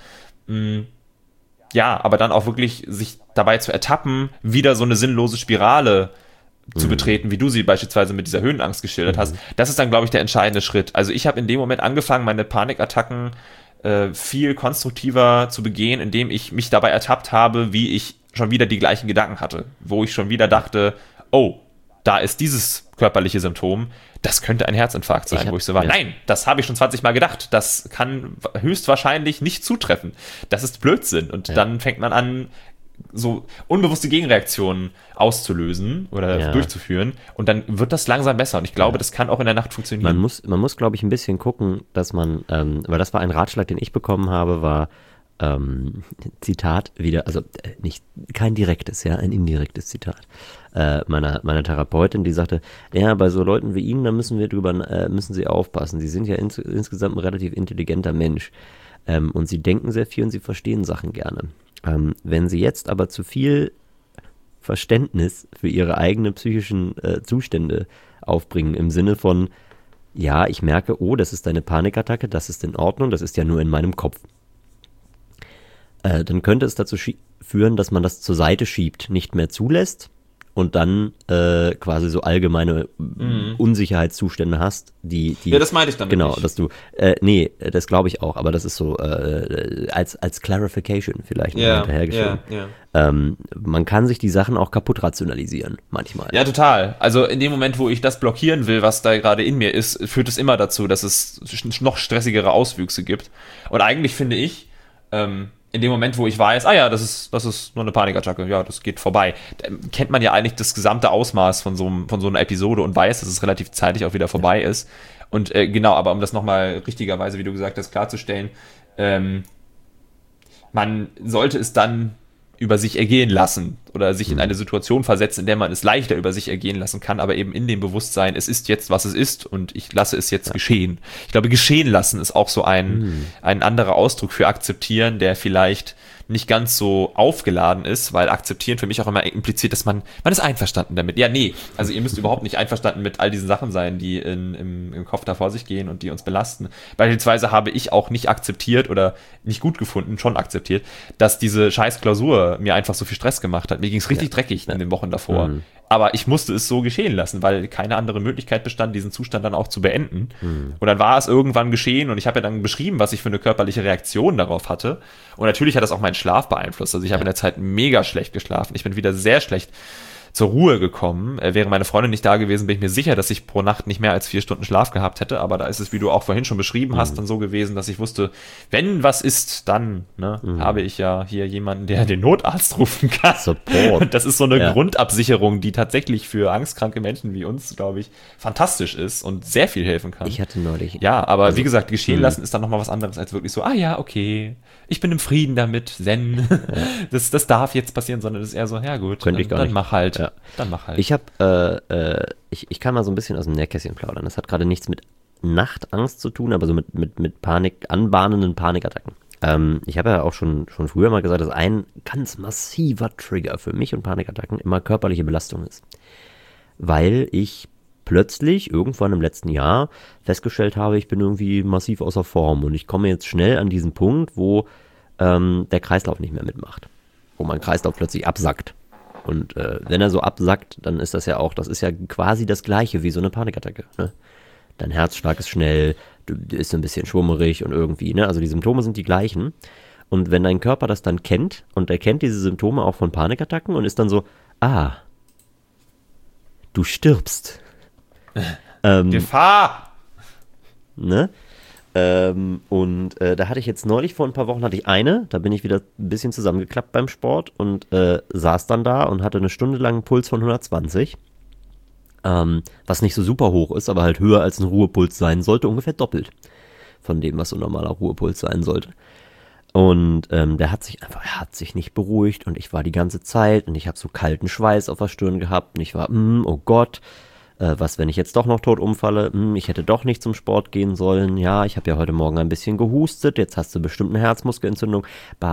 aber dann auch wirklich sich dabei zu ertappen, wieder so eine sinnlose Spirale zu betreten, wie du sie beispielsweise mit dieser Höhenangst geschildert hast. Das ist dann, glaube ich, der entscheidende Schritt. Also ich habe in dem Moment angefangen, meine Panikattacken viel konstruktiver zu begehen, indem ich mich dabei ertappt habe, wie ich schon wieder die gleichen Gedanken hatte, wo ich schon wieder dachte, oh, da ist dieses körperliche Symptom, das könnte ein Herzinfarkt sein, wo ich so war, nein, das habe ich schon 20 Mal gedacht, das kann höchstwahrscheinlich nicht zutreffen, das ist Blödsinn. Und dann fängt man an, so unbewusste Gegenreaktionen auszulösen oder durchzuführen und dann wird das langsam besser und ich glaube, das kann auch in der Nacht funktionieren. Man muss, glaube ich, ein bisschen gucken, dass man, weil das war ein Ratschlag, den ich bekommen habe, war Zitat wieder, also kein direktes, ein indirektes Zitat meiner Therapeutin, die sagte, ja, bei so Leuten wie Ihnen, da müssen Sie aufpassen, Sie sind ja insgesamt ein relativ intelligenter Mensch und Sie denken sehr viel und Sie verstehen Sachen gerne. Wenn Sie jetzt aber zu viel Verständnis für Ihre eigenen psychischen Zustände aufbringen, im Sinne von, ja, ich merke, oh, das ist eine Panikattacke, das ist in Ordnung, das ist ja nur in meinem Kopf. Dann könnte es dazu führen, dass man das zur Seite schiebt, nicht mehr zulässt und dann quasi so allgemeine Unsicherheitszustände hast, die ja, das meinte ich damit genau, nicht. dass du, das glaube ich auch, aber das ist so als Clarification vielleicht hinterhergeschoben. Man kann sich die Sachen auch kaputt rationalisieren, manchmal. Ja, total. Also in dem Moment, wo ich das blockieren will, was da gerade in mir ist, führt es immer dazu, dass es noch stressigere Auswüchse gibt. Und eigentlich finde ich, in dem Moment, wo ich weiß, das ist nur eine Panikattacke, ja, das geht vorbei, dann kennt man ja eigentlich das gesamte Ausmaß von so einer Episode und weiß, dass es relativ zeitig auch wieder vorbei ist. Und genau, aber um das nochmal richtigerweise, wie du gesagt hast, klarzustellen, man sollte es dann über sich ergehen lassen oder sich in eine Situation versetzen, in der man es leichter über sich ergehen lassen kann, aber eben in dem Bewusstsein, es ist jetzt, was es ist und ich lasse es jetzt geschehen. Ich glaube, geschehen lassen ist auch so ein anderer Ausdruck für akzeptieren, der vielleicht nicht ganz so aufgeladen ist, weil akzeptieren für mich auch immer impliziert, dass man ist einverstanden damit. Ja, nee, also ihr müsst überhaupt nicht einverstanden mit all diesen Sachen sein, die im Kopf da vor sich gehen und die uns belasten. Beispielsweise habe ich auch nicht akzeptiert oder nicht gut gefunden, schon akzeptiert, dass diese scheiß Klausur mir einfach so viel Stress gemacht hat. Mir ging es richtig dreckig in den Wochen davor. Aber ich musste es so geschehen lassen, weil keine andere Möglichkeit bestand, diesen Zustand dann auch zu beenden. Und dann war es irgendwann geschehen und ich habe ja dann beschrieben, was ich für eine körperliche Reaktion darauf hatte. Und natürlich hat das auch meinen Schlaf beeinflusst. Also ich habe in der Zeit mega schlecht geschlafen. Ich bin wieder sehr schlecht zur Ruhe gekommen. Wäre meine Freundin nicht da gewesen, bin ich mir sicher, dass ich pro Nacht nicht mehr als 4 Stunden Schlaf gehabt hätte. Aber da ist es, wie du auch vorhin schon beschrieben hast, dann so gewesen, dass ich wusste, wenn was ist, dann habe ich ja hier jemanden, der den Notarzt rufen kann. Support. Und das ist so eine Grundabsicherung, die tatsächlich für angstkranke Menschen wie uns, glaube ich, fantastisch ist und sehr viel helfen kann. Ich hatte neulich... Ja, aber wie gesagt, geschehen lassen ist dann nochmal was anderes als wirklich so, ja, okay, ich bin im Frieden damit, Zen, das darf jetzt passieren, sondern das ist eher so, ja gut, Könnte ich gar dann nicht. mach halt. Ja. Dann mach halt. Ich kann mal so ein bisschen aus dem Nähkästchen plaudern. Das hat gerade nichts mit Nachtangst zu tun, aber so mit Panik, anbahnenden Panikattacken. Ich habe ja auch schon früher mal gesagt, dass ein ganz massiver Trigger für mich und Panikattacken immer körperliche Belastung ist. Weil ich plötzlich irgendwann im letzten Jahr festgestellt habe, ich bin irgendwie massiv außer Form und ich komme jetzt schnell an diesen Punkt, wo der Kreislauf nicht mehr mitmacht. Wo mein Kreislauf plötzlich absackt. Und wenn er so absackt, dann ist das ja quasi das Gleiche wie so eine Panikattacke. Ne? Dein Herzschlag ist schnell, du bist so ein bisschen schwummerig und irgendwie, ne? Also die Symptome sind die gleichen. Und wenn dein Körper das dann kennt und er kennt diese Symptome auch von Panikattacken und ist dann so, du stirbst. Gefahr! Ne? Da hatte ich jetzt neulich vor ein paar Wochen da bin ich wieder ein bisschen zusammengeklappt beim Sport und saß dann da und hatte eine Stunde lang einen Puls von 120, was nicht so super hoch ist, aber halt höher als ein Ruhepuls sein sollte, ungefähr doppelt von dem, was so ein normaler Ruhepuls sein sollte. Und er hat sich nicht beruhigt und ich war die ganze Zeit und ich habe so kalten Schweiß auf der Stirn gehabt und ich war, oh Gott, was, wenn ich jetzt doch noch tot umfalle? Ich hätte doch nicht zum Sport gehen sollen. Ja, ich habe ja heute Morgen ein bisschen gehustet. Jetzt hast du bestimmt eine Herzmuskelentzündung.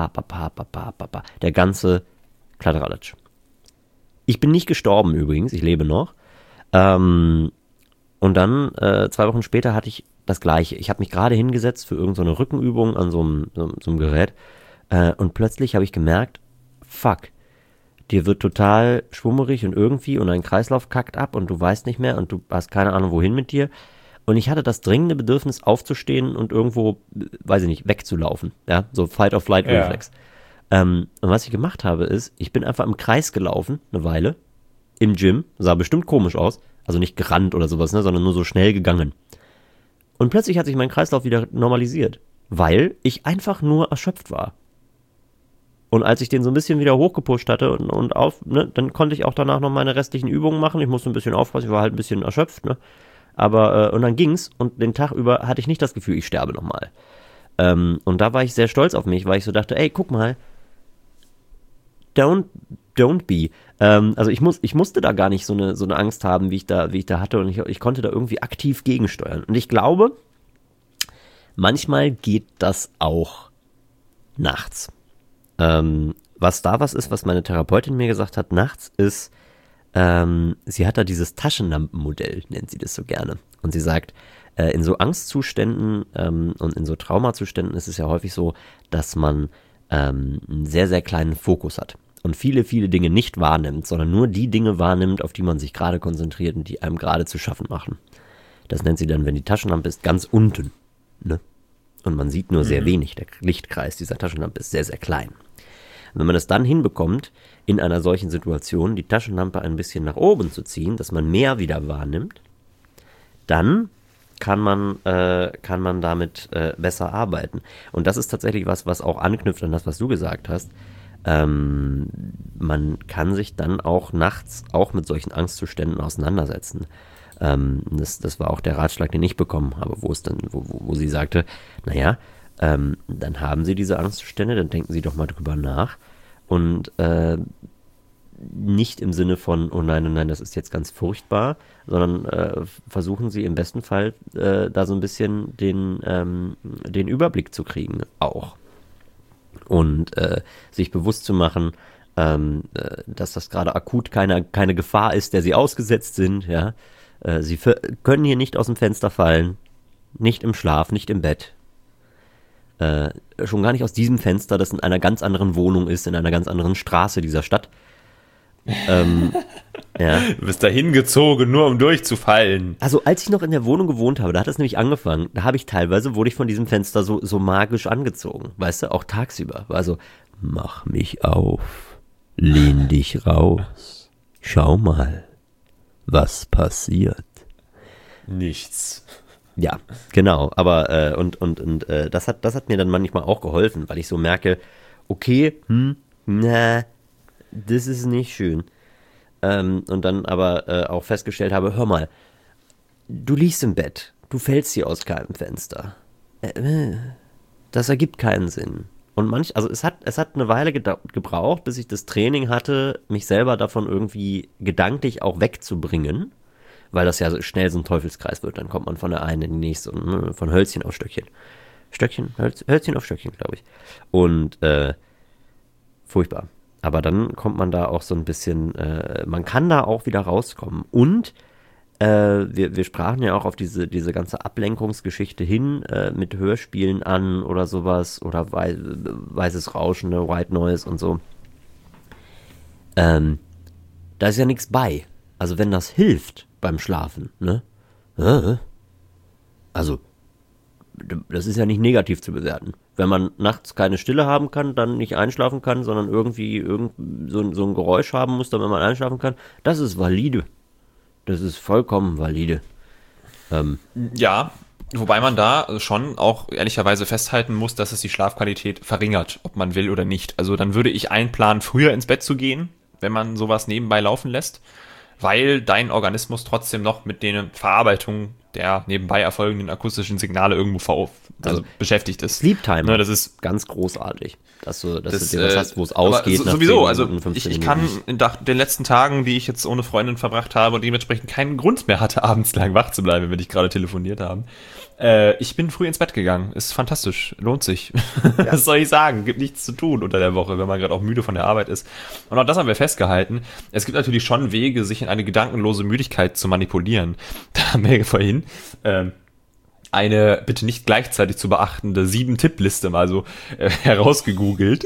Der ganze Kladderadatsch. Ich bin nicht gestorben übrigens. Ich lebe noch. Und dann, 2 Wochen später, hatte ich das Gleiche. Ich habe mich gerade hingesetzt für irgendeine Rückenübung an so einem Gerät. Und plötzlich habe ich gemerkt, fuck. Dir wird total schwummerig und irgendwie und dein Kreislauf kackt ab und du weißt nicht mehr und du hast keine Ahnung, wohin mit dir. Und ich hatte das dringende Bedürfnis, aufzustehen und irgendwo, weiß ich nicht, wegzulaufen. Ja, so Fight-or-Flight-Reflex. Und was ich gemacht habe, ist, ich bin einfach im Kreis gelaufen, eine Weile, im Gym, sah bestimmt komisch aus, also nicht gerannt oder sowas, ne, sondern nur so schnell gegangen. Und plötzlich hat sich mein Kreislauf wieder normalisiert, weil ich einfach nur erschöpft war. Und als ich den so ein bisschen wieder hochgepusht hatte dann konnte ich auch danach noch meine restlichen Übungen machen. Ich musste ein bisschen aufpassen, ich war halt ein bisschen erschöpft, ne? Aber, und dann ging's und den Tag über hatte ich nicht das Gefühl, ich sterbe nochmal. Und da war ich sehr stolz auf mich, weil ich so dachte, ey, guck mal, don't be. Also ich musste da gar nicht so eine Angst haben, wie ich da hatte und ich konnte da irgendwie aktiv gegensteuern. Und ich glaube, manchmal geht das auch nachts. Was ist, was meine Therapeutin mir gesagt hat nachts, ist, sie hat da dieses Taschenlampenmodell, nennt sie das so gerne. Und sie sagt, in so Angstzuständen und in so Traumazuständen ist es ja häufig so, dass man einen sehr, sehr kleinen Fokus hat und viele, viele Dinge nicht wahrnimmt, sondern nur die Dinge wahrnimmt, auf die man sich gerade konzentriert und die einem gerade zu schaffen machen. Das nennt sie dann, wenn die Taschenlampe ist, ganz unten, ne? Und man sieht nur sehr wenig. Der Lichtkreis dieser Taschenlampe ist sehr, sehr klein. Wenn man es dann hinbekommt, in einer solchen Situation die Taschenlampe ein bisschen nach oben zu ziehen, dass man mehr wieder wahrnimmt, dann kann man damit besser arbeiten. Und das ist tatsächlich was auch anknüpft an das, was du gesagt hast. Man kann sich dann auch nachts auch mit solchen Angstzuständen auseinandersetzen. Das war auch der Ratschlag, den ich bekommen habe, wo sie sagte, naja, dann haben Sie diese Angstzustände, dann denken Sie doch mal drüber nach und nicht im Sinne von, oh nein, das ist jetzt ganz furchtbar, sondern versuchen Sie im besten Fall da so ein bisschen den Überblick zu kriegen auch und sich bewusst zu machen, dass das gerade akut keine Gefahr ist, der Sie ausgesetzt sind, ja. Sie können hier nicht aus dem Fenster fallen, nicht im Schlaf, nicht im Bett. Schon gar nicht aus diesem Fenster, das in einer ganz anderen Wohnung ist, in einer ganz anderen Straße dieser Stadt. Ja. Du bist da hingezogen, nur um durchzufallen. Also als ich noch in der Wohnung gewohnt habe, da hat es nämlich angefangen, wurde ich von diesem Fenster so magisch angezogen, weißt du, auch tagsüber. War so, mach mich auf, lehn dich raus, schau mal. Was passiert? Nichts. Ja, genau. Aber das hat mir dann manchmal auch geholfen, weil ich so merke, okay, das ist nicht schön. Und dann aber auch festgestellt habe, hör mal, du liegst im Bett, du fällst hier aus keinem Fenster. Das ergibt keinen Sinn. Und es hat eine Weile gebraucht, bis ich das Training hatte, mich selber davon irgendwie gedanklich auch wegzubringen, weil das ja so schnell so ein Teufelskreis wird. Dann kommt man von der einen in die nächste und von Hölzchen auf Stöckchen. Hölzchen auf Stöckchen, glaube ich. Und furchtbar. Aber dann kommt man da auch so ein bisschen, man kann da auch wieder rauskommen. Und wir sprachen ja auch auf diese ganze Ablenkungsgeschichte hin mit Hörspielen an oder sowas oder weißes Rauschen, ne, White Noise und so. Da ist ja nichts bei. Also wenn das hilft beim Schlafen, ne? Also das ist ja nicht negativ zu bewerten. wenn man nachts keine Stille haben kann, dann nicht einschlafen kann, sondern irgendwie so ein Geräusch haben muss, damit man einschlafen kann, das ist valide. Das ist vollkommen valide. Ja, wobei man da schon auch ehrlicherweise festhalten muss, dass es die Schlafqualität verringert, ob man will oder nicht. Also dann würde ich einplanen, früher ins Bett zu gehen, wenn man sowas nebenbei laufen lässt, weil dein Organismus trotzdem noch mit den Verarbeitungen der nebenbei erfolgenden akustischen Signale irgendwo beschäftigt ist. Sleep Timer, ne, das ist ganz großartig, dass du dir was hast, wo es ausgeht. Nach sowieso, also ich kann in den letzten Tagen, die ich jetzt ohne Freundin verbracht habe und dementsprechend keinen Grund mehr hatte, abends lang wach zu bleiben, wenn wir nicht gerade telefoniert haben. Ich bin früh ins Bett gegangen. Ist fantastisch. Lohnt sich. Ja. Was soll ich sagen? Gibt nichts zu tun unter der Woche, wenn man gerade auch müde von der Arbeit ist. Und auch das haben wir festgehalten. Es gibt natürlich schon Wege, sich in eine gedankenlose Müdigkeit zu manipulieren. Da haben wir vorhin eine bitte nicht gleichzeitig zu beachtende 7-Tipp-Liste mal so herausgegoogelt.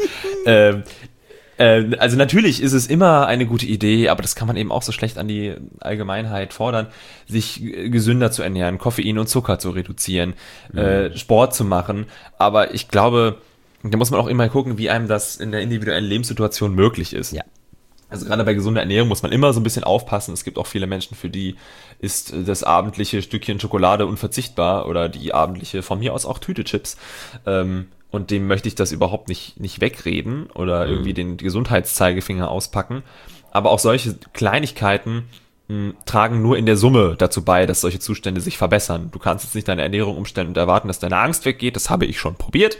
Also natürlich ist es immer eine gute Idee, aber das kann man eben auch so schlecht an die Allgemeinheit fordern, sich gesünder zu ernähren, Koffein und Zucker zu reduzieren, Sport zu machen. Aber ich glaube, da muss man auch immer gucken, wie einem das in der individuellen Lebenssituation möglich ist. Ja. Also gerade bei gesunder Ernährung muss man immer so ein bisschen aufpassen. Es gibt auch viele Menschen, für die ist das abendliche Stückchen Schokolade unverzichtbar oder die abendliche, von mir aus auch Tüte Chips. Und dem möchte ich das überhaupt nicht wegreden oder irgendwie den Gesundheitszeigefinger auspacken. Aber auch solche Kleinigkeiten tragen nur in der Summe dazu bei, dass solche Zustände sich verbessern. Du kannst jetzt nicht deine Ernährung umstellen und erwarten, dass deine Angst weggeht. Das habe ich schon probiert.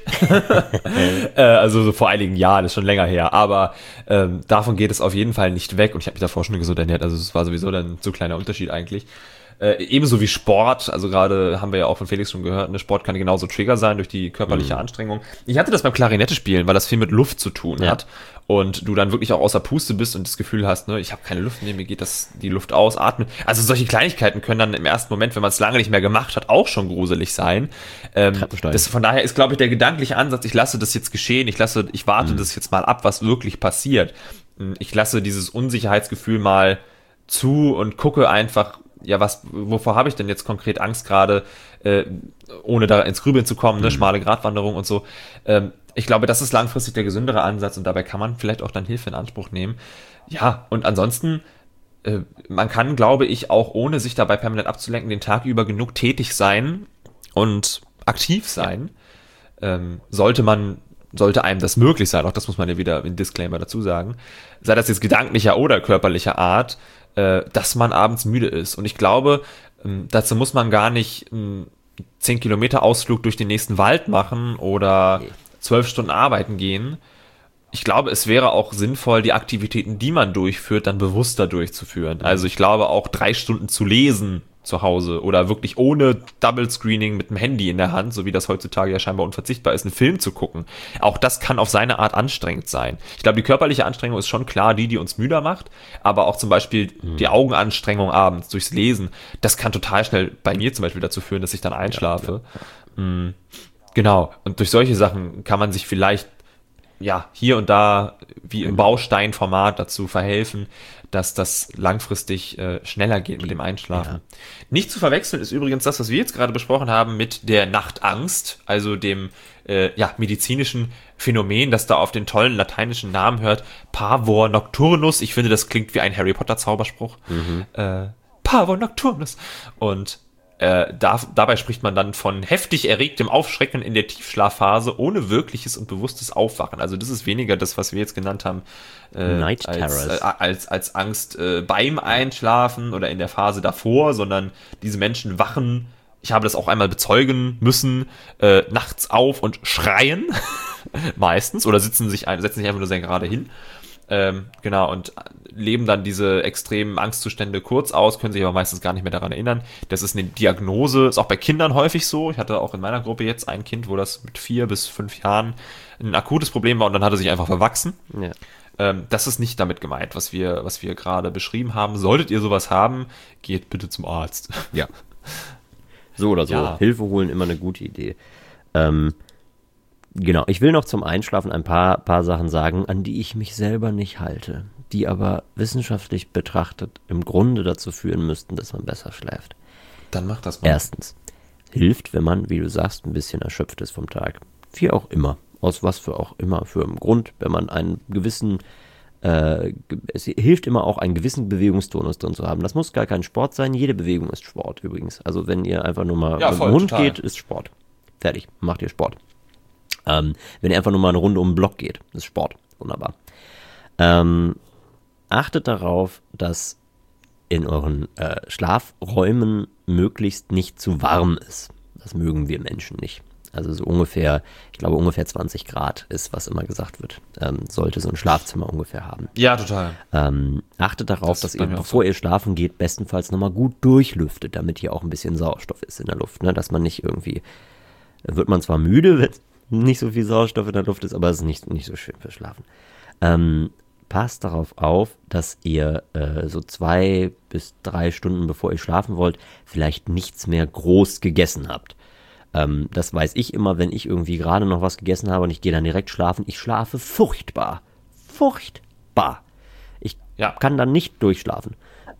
Also so vor einigen Jahren, das ist schon länger her. Aber davon geht es auf jeden Fall nicht weg. Und ich habe mich davor schon gesund ernährt. Also es war sowieso dann so kleiner Unterschied eigentlich. Ebenso wie Sport, also gerade haben wir ja auch von Felix schon gehört, ne, Sport kann genauso Trigger sein durch die körperliche Anstrengung. Ich hatte das beim Klarinette spielen, weil das viel mit Luft zu tun hat und du dann wirklich auch außer Puste bist und das Gefühl hast, ne, ich habe keine Luft, mir geht die Luft aus, atmen. Also solche Kleinigkeiten können dann im ersten Moment, wenn man es lange nicht mehr gemacht hat, auch schon gruselig sein. Von daher ist, glaube ich, der gedankliche Ansatz, ich lasse das jetzt geschehen, ich warte das jetzt mal ab, was wirklich passiert. Ich lasse dieses Unsicherheitsgefühl mal zu und gucke einfach, ja, wovor habe ich denn jetzt konkret Angst gerade, ohne da ins Grübeln zu kommen, ne, schmale Gratwanderung und so. Ich glaube, das ist langfristig der gesündere Ansatz und dabei kann man vielleicht auch dann Hilfe in Anspruch nehmen. Ja, und ansonsten, man kann, glaube ich, auch ohne sich dabei permanent abzulenken, den Tag über genug tätig sein und aktiv sein. Sollte einem das möglich sein, auch das muss man ja wieder im Disclaimer dazu sagen, sei das jetzt gedanklicher oder körperlicher Art, dass man abends müde ist. Und ich glaube, dazu muss man gar nicht 10 Kilometer Ausflug durch den nächsten Wald machen oder 12 Stunden arbeiten gehen. Ich glaube, es wäre auch sinnvoll, die Aktivitäten, die man durchführt, dann bewusster durchzuführen. Also ich glaube auch 3 Stunden zu lesen zu Hause oder wirklich ohne Double Screening mit dem Handy in der Hand, so wie das heutzutage ja scheinbar unverzichtbar ist, einen Film zu gucken. Auch das kann auf seine Art anstrengend sein. Ich glaube, die körperliche Anstrengung ist schon klar die uns müder macht, aber auch zum Beispiel die Augenanstrengung abends durchs Lesen, das kann total schnell bei mir zum Beispiel dazu führen, dass ich dann einschlafe. Genau, und durch solche Sachen kann man sich vielleicht hier und da wie im Bausteinformat dazu verhelfen, dass das langfristig schneller geht mit dem Einschlafen. Ja. Nicht zu verwechseln ist übrigens das, was wir jetzt gerade besprochen haben, mit der Nachtangst, also dem medizinischen Phänomen, das da auf den tollen lateinischen Namen hört, Pavor Nocturnus. Ich finde, das klingt wie ein Harry Potter Zauberspruch. Pavor Nocturnus. Und dabei spricht man dann von heftig erregtem Aufschrecken in der Tiefschlafphase ohne wirkliches und bewusstes Aufwachen. Also das ist weniger das, was wir jetzt genannt haben, Night Terrors. als Angst beim Einschlafen oder in der Phase davor, sondern diese Menschen wachen, ich habe das auch einmal bezeugen müssen, nachts auf und schreien meistens oder setzen sich einfach nur sehr gerade hin. Genau, und leben dann diese extremen Angstzustände kurz aus, können sich aber meistens gar nicht mehr daran erinnern. Das ist eine Diagnose, ist auch bei Kindern häufig so. Ich hatte auch in meiner Gruppe jetzt ein Kind, wo das mit 4 bis 5 Jahren ein akutes Problem war und dann hat er sich einfach verwachsen. Ja. Das ist nicht damit gemeint, was wir gerade beschrieben haben. Solltet ihr sowas haben, geht bitte zum Arzt. Ja. So oder so. Ja. Hilfe holen, immer eine gute Idee. Genau, ich will noch zum Einschlafen ein paar Sachen sagen, an die ich mich selber nicht halte, die aber wissenschaftlich betrachtet im Grunde dazu führen müssten, dass man besser schläft. Dann mach das mal. Erstens, hilft, wenn man, wie du sagst, ein bisschen erschöpft ist vom Tag. wie auch immer, aus was für auch immer für einen Grund, wenn man einen gewissen, es hilft immer auch, einen gewissen Bewegungstonus drin zu haben. Das muss gar kein Sport sein, jede Bewegung ist Sport übrigens. Also wenn ihr einfach nur mal mit dem Hund geht, ist Sport. Fertig, macht ihr Sport. Wenn ihr einfach nur mal eine Runde um den Block geht, ist Sport. Wunderbar. Achtet darauf, dass in euren Schlafräumen möglichst nicht zu warm ist. Das mögen wir Menschen nicht. Also so ungefähr, ich glaube ungefähr 20 Grad ist, was immer gesagt wird, sollte so ein Schlafzimmer ungefähr haben. Ja, total. Achtet darauf, dass ihr, bevor ihr schlafen geht, bestenfalls nochmal gut durchlüftet, damit hier auch ein bisschen Sauerstoff ist in der Luft. Ne? Dass man nicht irgendwie, wird man zwar müde, wenn nicht so viel Sauerstoff in der Luft ist, aber es ist nicht so schön für Schlafen. Passt darauf auf, dass ihr so 2 bis 3 Stunden, bevor ihr schlafen wollt, vielleicht nichts mehr groß gegessen habt. Das weiß ich immer, wenn ich irgendwie gerade noch was gegessen habe und ich gehe dann direkt schlafen. Ich schlafe furchtbar. Furchtbar. Ich kann dann nicht durchschlafen.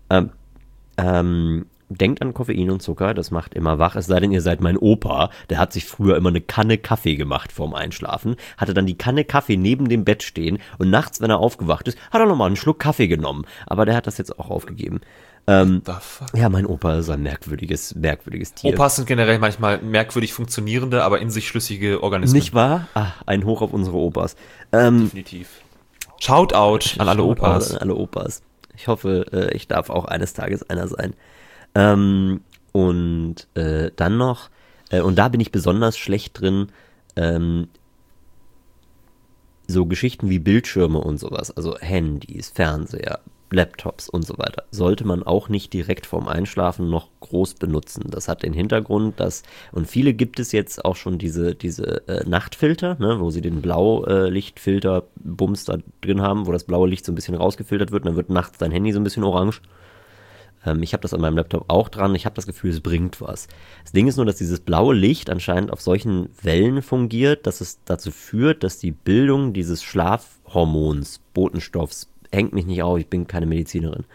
Denkt an Koffein und Zucker, das macht immer wach, es sei denn, ihr seid mein Opa, der hat sich früher immer eine Kanne Kaffee gemacht vorm Einschlafen, hatte dann die Kanne Kaffee neben dem Bett stehen und nachts, wenn er aufgewacht ist, hat er nochmal einen Schluck Kaffee genommen, aber der hat das jetzt auch aufgegeben. Ja, mein Opa ist ein merkwürdiges Tier. Opas sind generell manchmal merkwürdig funktionierende, aber in sich schlüssige Organismen. Nicht wahr? Ein Hoch auf unsere Opas. Definitiv. Shoutout an alle Opas. An alle Opas. Ich hoffe, ich darf auch eines Tages einer sein. Und dann noch, und da bin ich besonders schlecht drin, so Geschichten wie Bildschirme und sowas, also Handys, Fernseher, Laptops und so weiter, sollte man auch nicht direkt vorm Einschlafen noch groß benutzen. Das hat den Hintergrund, und viele gibt es jetzt auch schon diese Nachtfilter, ne, wo sie den Blaulichtfilter-Bums da drin haben, wo das blaue Licht so ein bisschen rausgefiltert wird und dann wird nachts dein Handy so ein bisschen orange. Ich habe das an meinem Laptop auch dran. Ich habe das Gefühl, es bringt was. Das Ding ist nur, dass dieses blaue Licht anscheinend auf solchen Wellen fungiert, dass es dazu führt, dass die Bildung dieses Schlafhormons, Botenstoffs, hängt mich nicht auf, ich bin keine Medizinerin,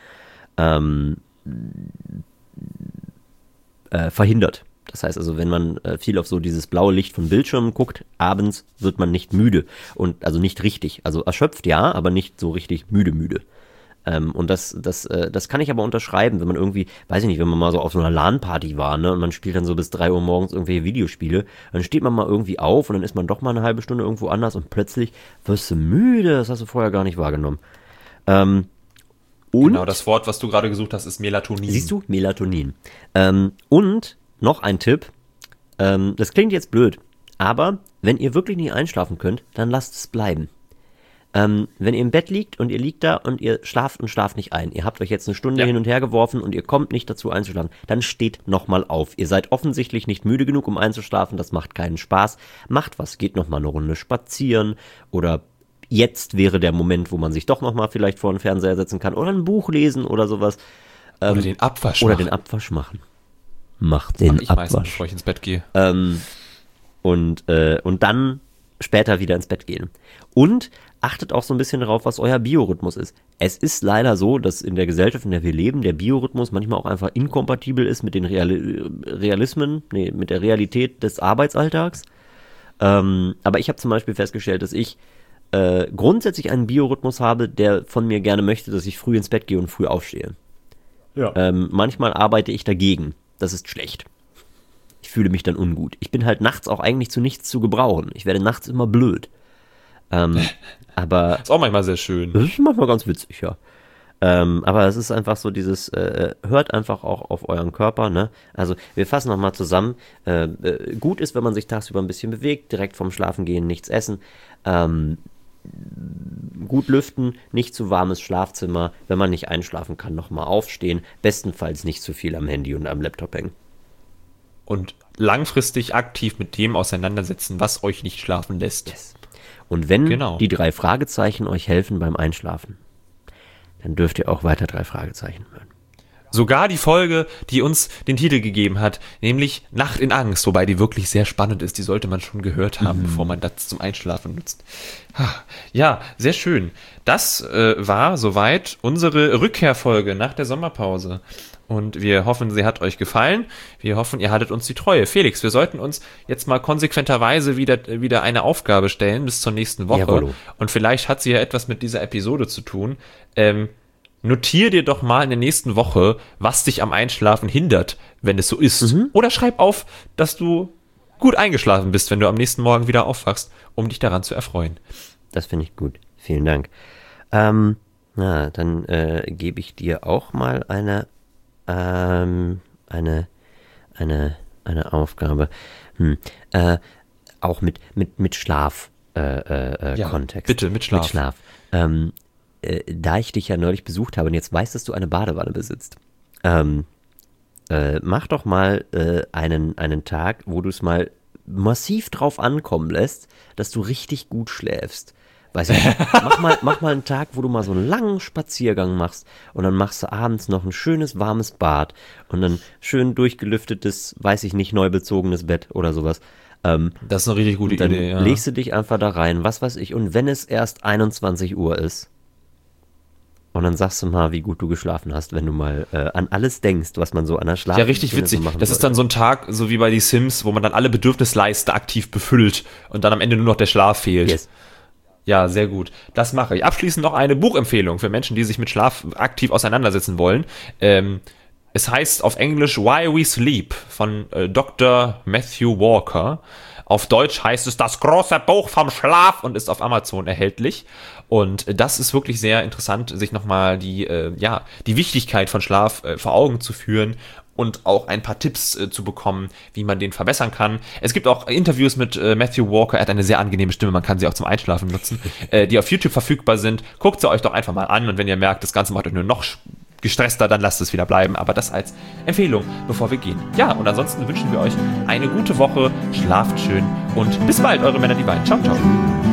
verhindert. Das heißt also, wenn man viel auf so dieses blaue Licht von Bildschirmen guckt, abends wird man nicht müde. Und also nicht richtig. Also erschöpft ja, aber nicht so richtig müde. Und das kann ich aber unterschreiben, wenn man irgendwie, weiß ich nicht, wenn man mal so auf so einer LAN-Party war, ne, und man spielt dann so bis 3 Uhr morgens irgendwelche Videospiele, dann steht man mal irgendwie auf und dann ist man doch mal eine halbe Stunde irgendwo anders und plötzlich wirst du müde, das hast du vorher gar nicht wahrgenommen. Und genau, das Wort, was du gerade gesucht hast, ist Melatonin. Siehst du? Melatonin. Und noch ein Tipp, das klingt jetzt blöd, aber wenn ihr wirklich nicht einschlafen könnt, dann lasst es bleiben. Wenn ihr im Bett liegt und ihr liegt da und ihr schlaft nicht ein, ihr habt euch jetzt eine Stunde hin und her geworfen und ihr kommt nicht dazu einzuschlafen, dann steht nochmal auf. Ihr seid offensichtlich nicht müde genug, um einzuschlafen, das macht keinen Spaß. Macht was, geht nochmal eine Runde spazieren oder jetzt wäre der Moment, wo man sich doch nochmal vielleicht vor den Fernseher setzen kann oder ein Buch lesen oder sowas. Oder den Abwasch machen. Macht den ich Abwasch. Meistens, bevor ich ins Bett gehe. Und dann später wieder ins Bett gehen. Und achtet auch so ein bisschen darauf, was euer Biorhythmus ist. Es ist leider so, dass in der Gesellschaft, in der wir leben, der Biorhythmus manchmal auch einfach inkompatibel ist mit den mit der Realität des Arbeitsalltags. Aber ich habe zum Beispiel festgestellt, dass ich grundsätzlich einen Biorhythmus habe, der von mir gerne möchte, dass ich früh ins Bett gehe und früh aufstehe. Ja. Manchmal arbeite ich dagegen. Das ist schlecht. Ich fühle mich dann ungut. Ich bin halt nachts auch eigentlich zu nichts zu gebrauchen. Ich werde nachts immer blöd. Aber ist auch manchmal sehr schön. Das ist manchmal ganz witzig, ja. Aber es ist einfach so dieses, hört einfach auch auf euren Körper, ne? Also wir fassen nochmal zusammen. Gut ist, wenn man sich tagsüber ein bisschen bewegt, direkt vorm Schlafengehen nichts essen. Gut lüften, nicht zu warmes Schlafzimmer. Wenn man nicht einschlafen kann, nochmal aufstehen. Bestenfalls nicht zu viel am Handy und am Laptop hängen. Und langfristig aktiv mit dem auseinandersetzen, was euch nicht schlafen lässt. Yes. Und wenn die 3 Fragezeichen euch helfen beim Einschlafen, dann dürft ihr auch weiter 3 Fragezeichen hören. Sogar die Folge, die uns den Titel gegeben hat, nämlich Nacht in Angst, wobei die wirklich sehr spannend ist, die sollte man schon gehört haben, bevor man das zum Einschlafen nutzt. Ja, sehr schön. Das war soweit unsere Rückkehrfolge nach der Sommerpause. Und wir hoffen, sie hat euch gefallen. Wir hoffen, ihr haltet uns die Treue. Felix, wir sollten uns jetzt mal konsequenterweise wieder eine Aufgabe stellen bis zur nächsten Woche. Jawollo. Und vielleicht hat sie ja etwas mit dieser Episode zu tun. Notier dir doch mal in der nächsten Woche, was dich am Einschlafen hindert, wenn es so ist. Oder schreib auf, dass du gut eingeschlafen bist, wenn du am nächsten Morgen wieder aufwachst, um dich daran zu erfreuen. Das finde ich gut. Vielen Dank. Dann gebe ich dir auch mal eine Aufgabe. Auch mit Schlaf Kontext. Bitte, mit Schlaf. Mit Schlaf. Da ich dich ja neulich besucht habe und jetzt weißt, dass du eine Badewanne besitzt, mach doch mal einen Tag, wo du es mal massiv drauf ankommen lässt, dass du richtig gut schläfst. Weiß ich nicht, mach mal einen Tag, wo du mal so einen langen Spaziergang machst und dann machst du abends noch ein schönes warmes Bad und dann schön durchgelüftetes, weiß ich nicht, neu bezogenes Bett oder sowas. Das ist eine richtig gute dann Idee. Ja. Legst du dich einfach da rein, was weiß ich, und wenn es erst 21 Uhr ist und dann sagst du mal, wie gut du geschlafen hast, wenn du mal an alles denkst, was man so an der Schlaf. Ja, richtig witzig. Das ist dann so ein Tag, so wie bei die Sims, wo man dann alle Bedürfnisleiste aktiv befüllt und dann am Ende nur noch der Schlaf fehlt. Yes. Ja, sehr gut. Das mache ich. Abschließend noch eine Buchempfehlung für Menschen, die sich mit Schlaf aktiv auseinandersetzen wollen. Es heißt auf Englisch Why We Sleep von Dr. Matthew Walker. Auf Deutsch heißt es Das große Buch vom Schlaf und ist auf Amazon erhältlich. Und das ist wirklich sehr interessant, sich nochmal die Wichtigkeit von Schlaf vor Augen zu führen und auch ein paar Tipps zu bekommen, wie man den verbessern kann. Es gibt auch Interviews mit Matthew Walker. Er hat eine sehr angenehme Stimme, man kann sie auch zum Einschlafen nutzen, die auf YouTube verfügbar sind. Guckt sie euch doch einfach mal an und wenn ihr merkt, das Ganze macht euch nur noch gestresster, dann lasst es wieder bleiben. Aber das als Empfehlung, bevor wir gehen. Ja, und ansonsten wünschen wir euch eine gute Woche, schlaft schön und bis bald, eure Männer die Wein. Ciao, ciao.